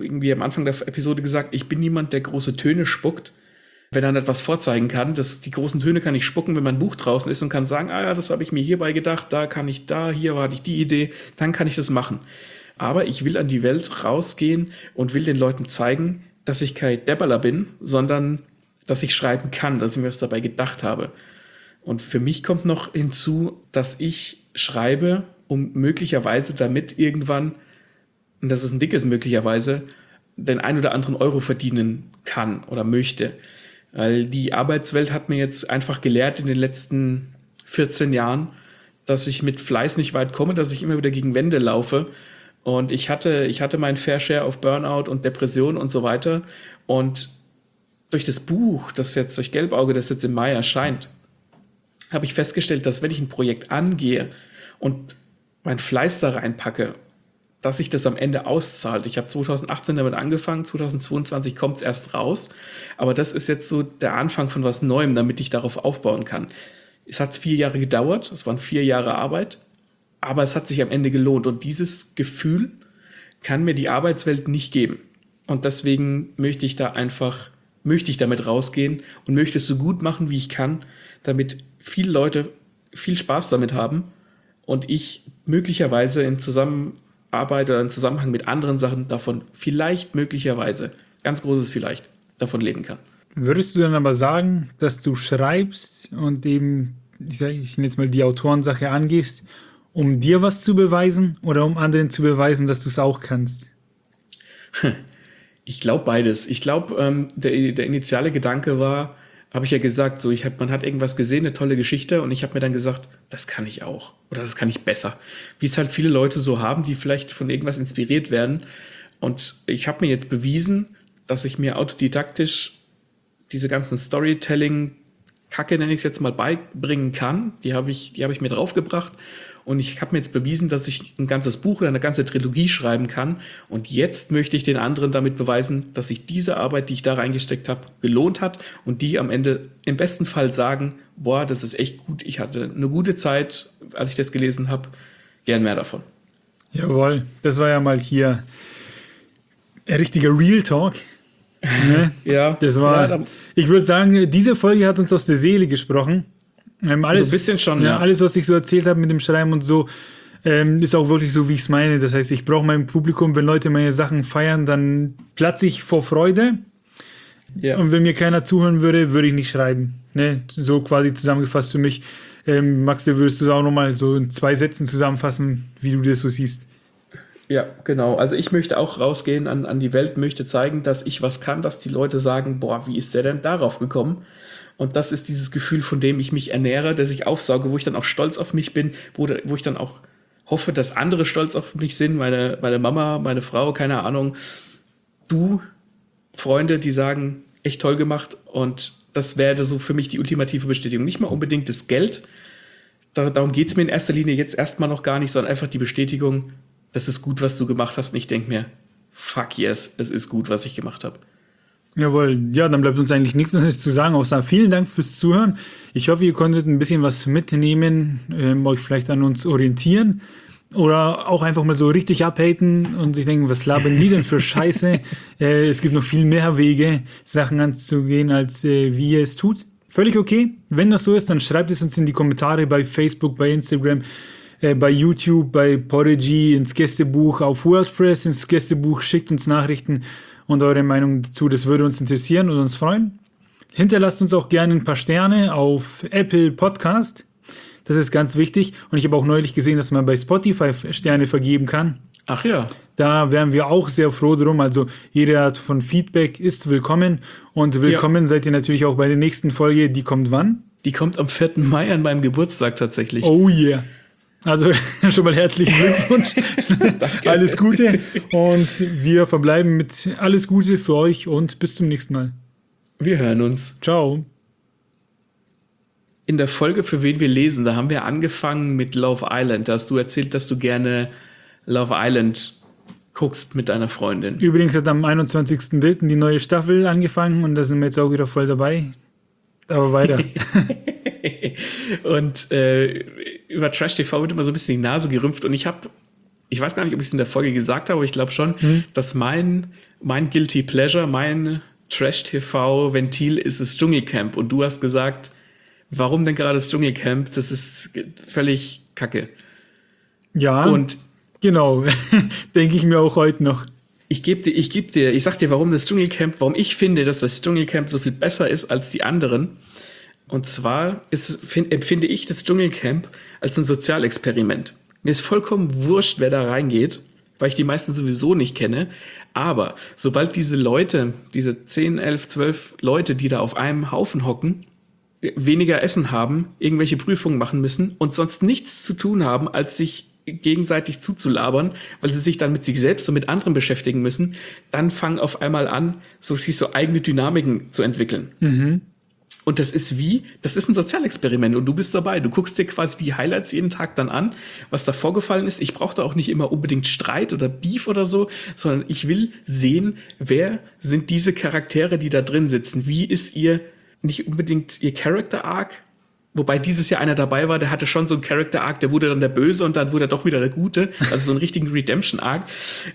der Episode gesagt, ich bin niemand, der große Töne spuckt, wenn er nicht was vorzeigen kann. Die großen Töne kann ich spucken, wenn mein Buch draußen ist und kann sagen, das habe ich mir hierbei gedacht, hier hatte ich die Idee, dann kann ich das machen. Aber ich will an die Welt rausgehen und will den Leuten zeigen, dass ich kein Debberler bin, sondern dass ich schreiben kann, dass ich mir was dabei gedacht habe. Und für mich kommt noch hinzu, dass ich schreibe, um möglicherweise damit irgendwann, und das ist ein dickes möglicherweise, den ein oder anderen Euro verdienen kann oder möchte. Weil die Arbeitswelt hat mir jetzt einfach gelehrt in den letzten 14 Jahren, dass ich mit Fleiß nicht weit komme, dass ich immer wieder gegen Wände laufe. Und ich hatte meinen Fair Share auf Burnout und Depression und so weiter. Und durch das Buch, durch Gelbauge, das jetzt im Mai erscheint, habe ich festgestellt, dass wenn ich ein Projekt angehe und meinen Fleiß da reinpacke, dass sich das am Ende auszahlt. Ich habe 2018 damit angefangen, 2022 kommt es erst raus. Aber das ist jetzt so der Anfang von was Neuem, damit ich darauf aufbauen kann. Es hat 4 Jahre gedauert, es waren 4 Jahre Arbeit. Aber es hat sich am Ende gelohnt. Und dieses Gefühl kann mir die Arbeitswelt nicht geben. Und deswegen möchte ich damit rausgehen und möchte es so gut machen, wie ich kann, damit viele Leute viel Spaß damit haben und ich möglicherweise in Zusammenarbeit oder in Zusammenhang mit anderen Sachen davon möglicherweise, ganz großes Vielleicht, davon leben kann. Würdest du dann aber sagen, dass du schreibst und eben, ich nenne jetzt mal die Autorensache angehst, um dir was zu beweisen oder um anderen zu beweisen, dass du es auch kannst? Ich glaube beides. Ich glaube, der initiale Gedanke war, habe ich ja gesagt, so man hat irgendwas gesehen, eine tolle Geschichte und ich habe mir dann gesagt, das kann ich auch oder das kann ich besser. Wie es halt viele Leute so haben, die vielleicht von irgendwas inspiriert werden. Und ich habe mir jetzt bewiesen, dass ich mir autodidaktisch diese ganzen Storytelling-Kacke, nenne ich es jetzt mal, beibringen kann. Die habe ich mir draufgebracht. Und ich habe mir jetzt bewiesen, dass ich ein ganzes Buch oder eine ganze Trilogie schreiben kann. Und jetzt möchte ich den anderen damit beweisen, dass sich diese Arbeit, die ich da reingesteckt habe, gelohnt hat. Und die am Ende im besten Fall sagen, boah, das ist echt gut. Ich hatte eine gute Zeit, als ich das gelesen habe. Gern mehr davon. Jawohl, das war ja mal hier ein richtiger Real Talk. Ne? Ja. Das war, ich würde sagen, diese Folge hat uns aus der Seele gesprochen. Alles, so ein bisschen schon, ja. Alles, was ich so erzählt habe mit dem Schreiben und so, ist auch wirklich so, wie ich es meine. Das heißt, ich brauche mein Publikum, wenn Leute meine Sachen feiern, dann platze ich vor Freude. Ja. Und wenn mir keiner zuhören würde, würde ich nicht schreiben. Ne? So quasi zusammengefasst für mich. Max, würdest du es auch nochmal so in 2 Sätzen zusammenfassen, wie du das so siehst? Ja, genau. Also ich möchte auch rausgehen an die Welt, möchte zeigen, dass ich was kann, dass die Leute sagen, boah, wie ist der denn darauf gekommen? Und das ist dieses Gefühl, von dem ich mich ernähre, das ich aufsauge, wo ich dann auch stolz auf mich bin, wo ich dann auch hoffe, dass andere stolz auf mich sind, meine Mama, meine Frau, keine Ahnung. Du, Freunde, die sagen, echt toll gemacht. Und das wäre so für mich die ultimative Bestätigung. Nicht mal unbedingt das Geld, darum geht es mir in erster Linie jetzt erstmal noch gar nicht, sondern einfach die Bestätigung, das ist gut, was du gemacht hast. Und ich denke mir, fuck yes, es ist gut, was ich gemacht habe. Jawohl, ja, dann bleibt uns eigentlich nichts anderes zu sagen, außer vielen Dank fürs Zuhören. Ich hoffe, ihr konntet ein bisschen was mitnehmen, euch vielleicht an uns orientieren oder auch einfach mal so richtig abhaten und sich denken, was labern die denn für Scheiße? Es gibt noch viel mehr Wege, Sachen anzugehen, als wie ihr es tut. Völlig okay. Wenn das so ist, dann schreibt es uns in die Kommentare bei Facebook, bei Instagram, bei YouTube, bei Podigy, ins Gästebuch, auf WordPress, ins Gästebuch, schickt uns Nachrichten und eure Meinung dazu. Das würde uns interessieren und uns freuen. Hinterlasst uns auch gerne ein paar Sterne auf Apple Podcast. Das ist ganz wichtig. Und ich habe auch neulich gesehen, dass man bei Spotify Sterne vergeben kann. Ach ja. Da wären wir auch sehr froh drum. Also jede Art von Feedback ist willkommen. Und willkommen seid ihr natürlich auch bei der nächsten Folge. Die kommt wann? Die kommt am 4. Mai an meinem Geburtstag tatsächlich. Oh yeah. Also schon mal herzlichen Glückwunsch. Danke. Alles Gute. Und wir verbleiben mit alles Gute für euch und bis zum nächsten Mal. Wir hören uns. Ciao. In der Folge Für wen wir lesen, da haben wir angefangen mit Love Island. Da hast du erzählt, dass du gerne Love Island guckst mit deiner Freundin. Übrigens hat am 21.03. die neue Staffel angefangen und da sind wir jetzt auch wieder voll dabei. Aber weiter. Und über Trash TV wird immer so ein bisschen die Nase gerümpft und ich weiß gar nicht, ob ich es in der Folge gesagt habe, aber ich glaube schon, dass mein Guilty Pleasure, mein Trash TV Ventil ist das Dschungelcamp und du hast gesagt, warum denn gerade das Dschungelcamp? Das ist völlig kacke. Ja, und genau. Denke ich mir auch heute noch. Ich sag dir, warum ich finde, dass das Dschungelcamp so viel besser ist als die anderen. Und zwar empfinde ich das Dschungelcamp als ein Sozialexperiment. Mir ist vollkommen wurscht, wer da reingeht, weil ich die meisten sowieso nicht kenne. Aber sobald diese Leute, diese 10, 11, 12 Leute, die da auf einem Haufen hocken, weniger Essen haben, irgendwelche Prüfungen machen müssen und sonst nichts zu tun haben, als sich gegenseitig zuzulabern, weil sie sich dann mit sich selbst und mit anderen beschäftigen müssen, dann fangen auf einmal an, sich so eigene Dynamiken zu entwickeln. Mhm. Und das ist ein Sozialexperiment und du bist dabei. Du guckst dir quasi die Highlights jeden Tag dann an, was da vorgefallen ist. Ich brauche da auch nicht immer unbedingt Streit oder Beef oder so, sondern ich will sehen, wer sind diese Charaktere, die da drin sitzen? Wie ist nicht unbedingt ihr Character Arc? Wobei dieses Jahr einer dabei war, der hatte schon so einen Character Arc, der wurde dann der Böse und dann wurde er doch wieder der Gute. Also so einen richtigen Redemption Arc.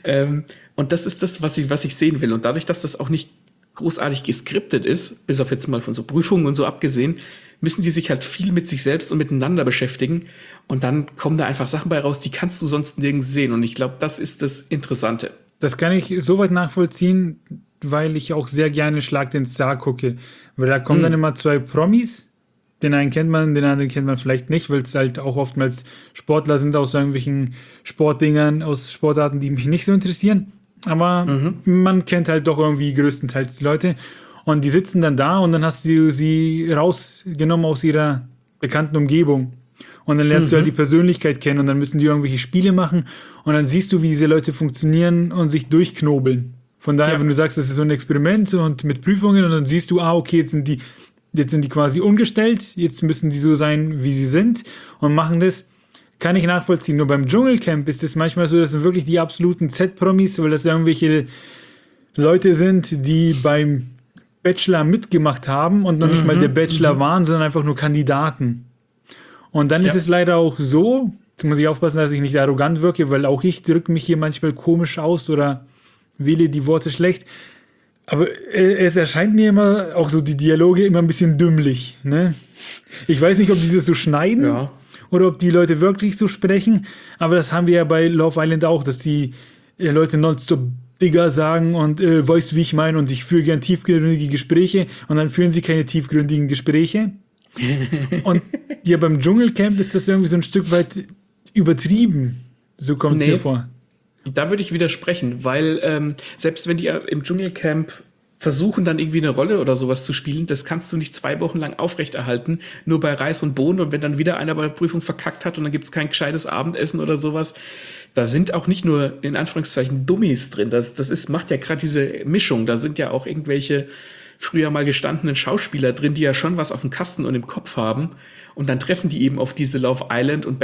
Und das ist das, was ich sehen will. Und dadurch, dass das auch nicht großartig geskriptet ist, bis auf jetzt mal von so Prüfungen und so abgesehen, müssen die sich halt viel mit sich selbst und miteinander beschäftigen und dann kommen da einfach Sachen bei raus, die kannst du sonst nirgends sehen und ich glaube, das ist das Interessante. Das kann ich soweit nachvollziehen, weil ich auch sehr gerne Schlag den Star gucke, weil da kommen dann immer zwei Promis, den einen kennt man, den anderen kennt man vielleicht nicht, weil es halt auch oftmals Sportler sind aus irgendwelchen Sportdingern, aus Sportarten, die mich nicht so interessieren. Aber man kennt halt doch irgendwie größtenteils die Leute. Und die sitzen dann da und dann hast du sie rausgenommen aus ihrer bekannten Umgebung. Und dann lernst du halt die Persönlichkeit kennen und dann müssen die irgendwelche Spiele machen. Und dann siehst du, wie diese Leute funktionieren und sich durchknobeln. Von daher, wenn du sagst, das ist so ein Experiment und mit Prüfungen und dann siehst du, okay, jetzt sind die quasi umgestellt, jetzt müssen die so sein, wie sie sind und machen das. Kann ich nachvollziehen. Nur beim Dschungelcamp ist es manchmal so, das sind wirklich die absoluten Z-Promis, weil das irgendwelche Leute sind, die beim Bachelor mitgemacht haben und noch nicht mal der Bachelor waren, sondern einfach nur Kandidaten. Und dann ist es leider auch so, jetzt muss ich aufpassen, dass ich nicht arrogant wirke, weil auch ich drücke mich hier manchmal komisch aus oder wähle die Worte schlecht. Aber es erscheint mir immer, auch so die Dialoge, immer ein bisschen dümmlich. Ne? Ich weiß nicht, ob die das so schneiden. Ja. Oder ob die Leute wirklich so sprechen. Aber das haben wir ja bei Love Island auch, dass die Leute nonstop Digger sagen und weißt, wie ich meine und ich führe gern tiefgründige Gespräche und dann führen sie keine tiefgründigen Gespräche. Und ja, beim Dschungelcamp ist das irgendwie so ein Stück weit übertrieben. So kommt es mir vor. Da würde ich widersprechen, weil selbst wenn die im Dschungelcamp versuchen dann irgendwie eine Rolle oder sowas zu spielen, das kannst du nicht 2 Wochen lang aufrechterhalten, nur bei Reis und Bohnen und wenn dann wieder einer bei der Prüfung verkackt hat und dann gibt es kein gescheites Abendessen oder sowas, da sind auch nicht nur in Anführungszeichen Dummies drin, macht ja gerade diese Mischung, da sind ja auch irgendwelche früher mal gestandenen Schauspieler drin, die ja schon was auf dem Kasten und im Kopf haben und dann treffen die eben auf diese Love Island und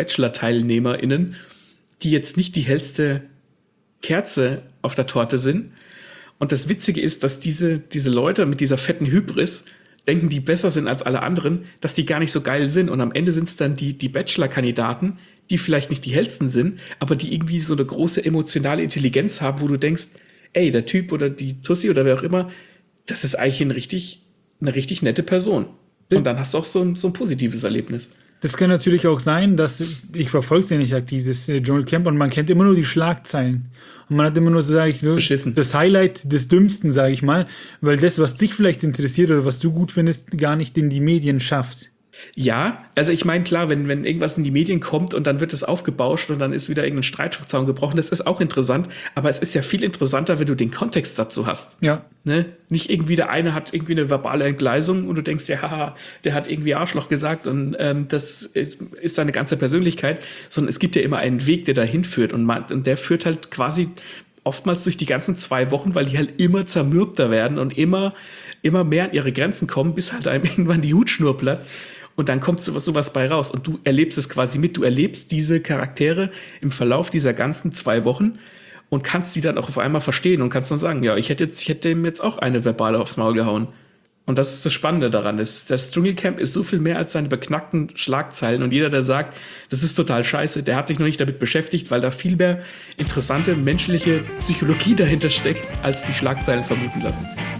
Bachelor-TeilnehmerInnen, die jetzt nicht die hellste Kerze auf der Torte sind. Und das Witzige ist, dass diese Leute mit dieser fetten Hybris denken, die besser sind als alle anderen, dass die gar nicht so geil sind. Und am Ende sind es dann die Bachelor-Kandidaten, die vielleicht nicht die hellsten sind, aber die irgendwie so eine große emotionale Intelligenz haben, wo du denkst, ey, der Typ oder die Tussi oder wer auch immer, das ist eigentlich eine richtig nette Person. Und dann hast du auch so ein positives Erlebnis. Das kann natürlich auch sein, dass ich verfolge es ja nicht aktiv, das Dschungelcamp, und man kennt immer nur die Schlagzeilen. Und man hat immer nur, sage ich so, Beschissen. das Highlight des Dümmsten, sage ich mal, weil das, was dich vielleicht interessiert oder was du gut findest, gar nicht in die Medien schafft. Ja, also ich meine, klar, wenn irgendwas in die Medien kommt und dann wird es aufgebauscht und dann ist wieder irgendein Streitzaun gebrochen, das ist auch interessant, aber es ist ja viel interessanter, wenn du den Kontext dazu hast. Ja. Ne? Nicht irgendwie der eine hat irgendwie eine verbale Entgleisung und du denkst, ja, der hat irgendwie Arschloch gesagt und das ist seine ganze Persönlichkeit, sondern es gibt ja immer einen Weg, der dahin führt und der führt halt quasi oftmals durch die ganzen 2 Wochen, weil die halt immer zermürbter werden und immer mehr an ihre Grenzen kommen, bis halt einem irgendwann die Hutschnur platzt. Und dann kommt sowas bei raus. Und du erlebst es quasi mit. Du erlebst diese Charaktere im Verlauf dieser ganzen 2 Wochen und kannst sie dann auch auf einmal verstehen und kannst dann sagen, ja, ich hätte ihm jetzt auch eine verbale aufs Maul gehauen. Und das ist das Spannende daran. Das Dschungelcamp ist so viel mehr als seine beknackten Schlagzeilen. Und jeder, der sagt, das ist total scheiße, der hat sich noch nicht damit beschäftigt, weil da viel mehr interessante menschliche Psychologie dahinter steckt, als die Schlagzeilen vermuten lassen.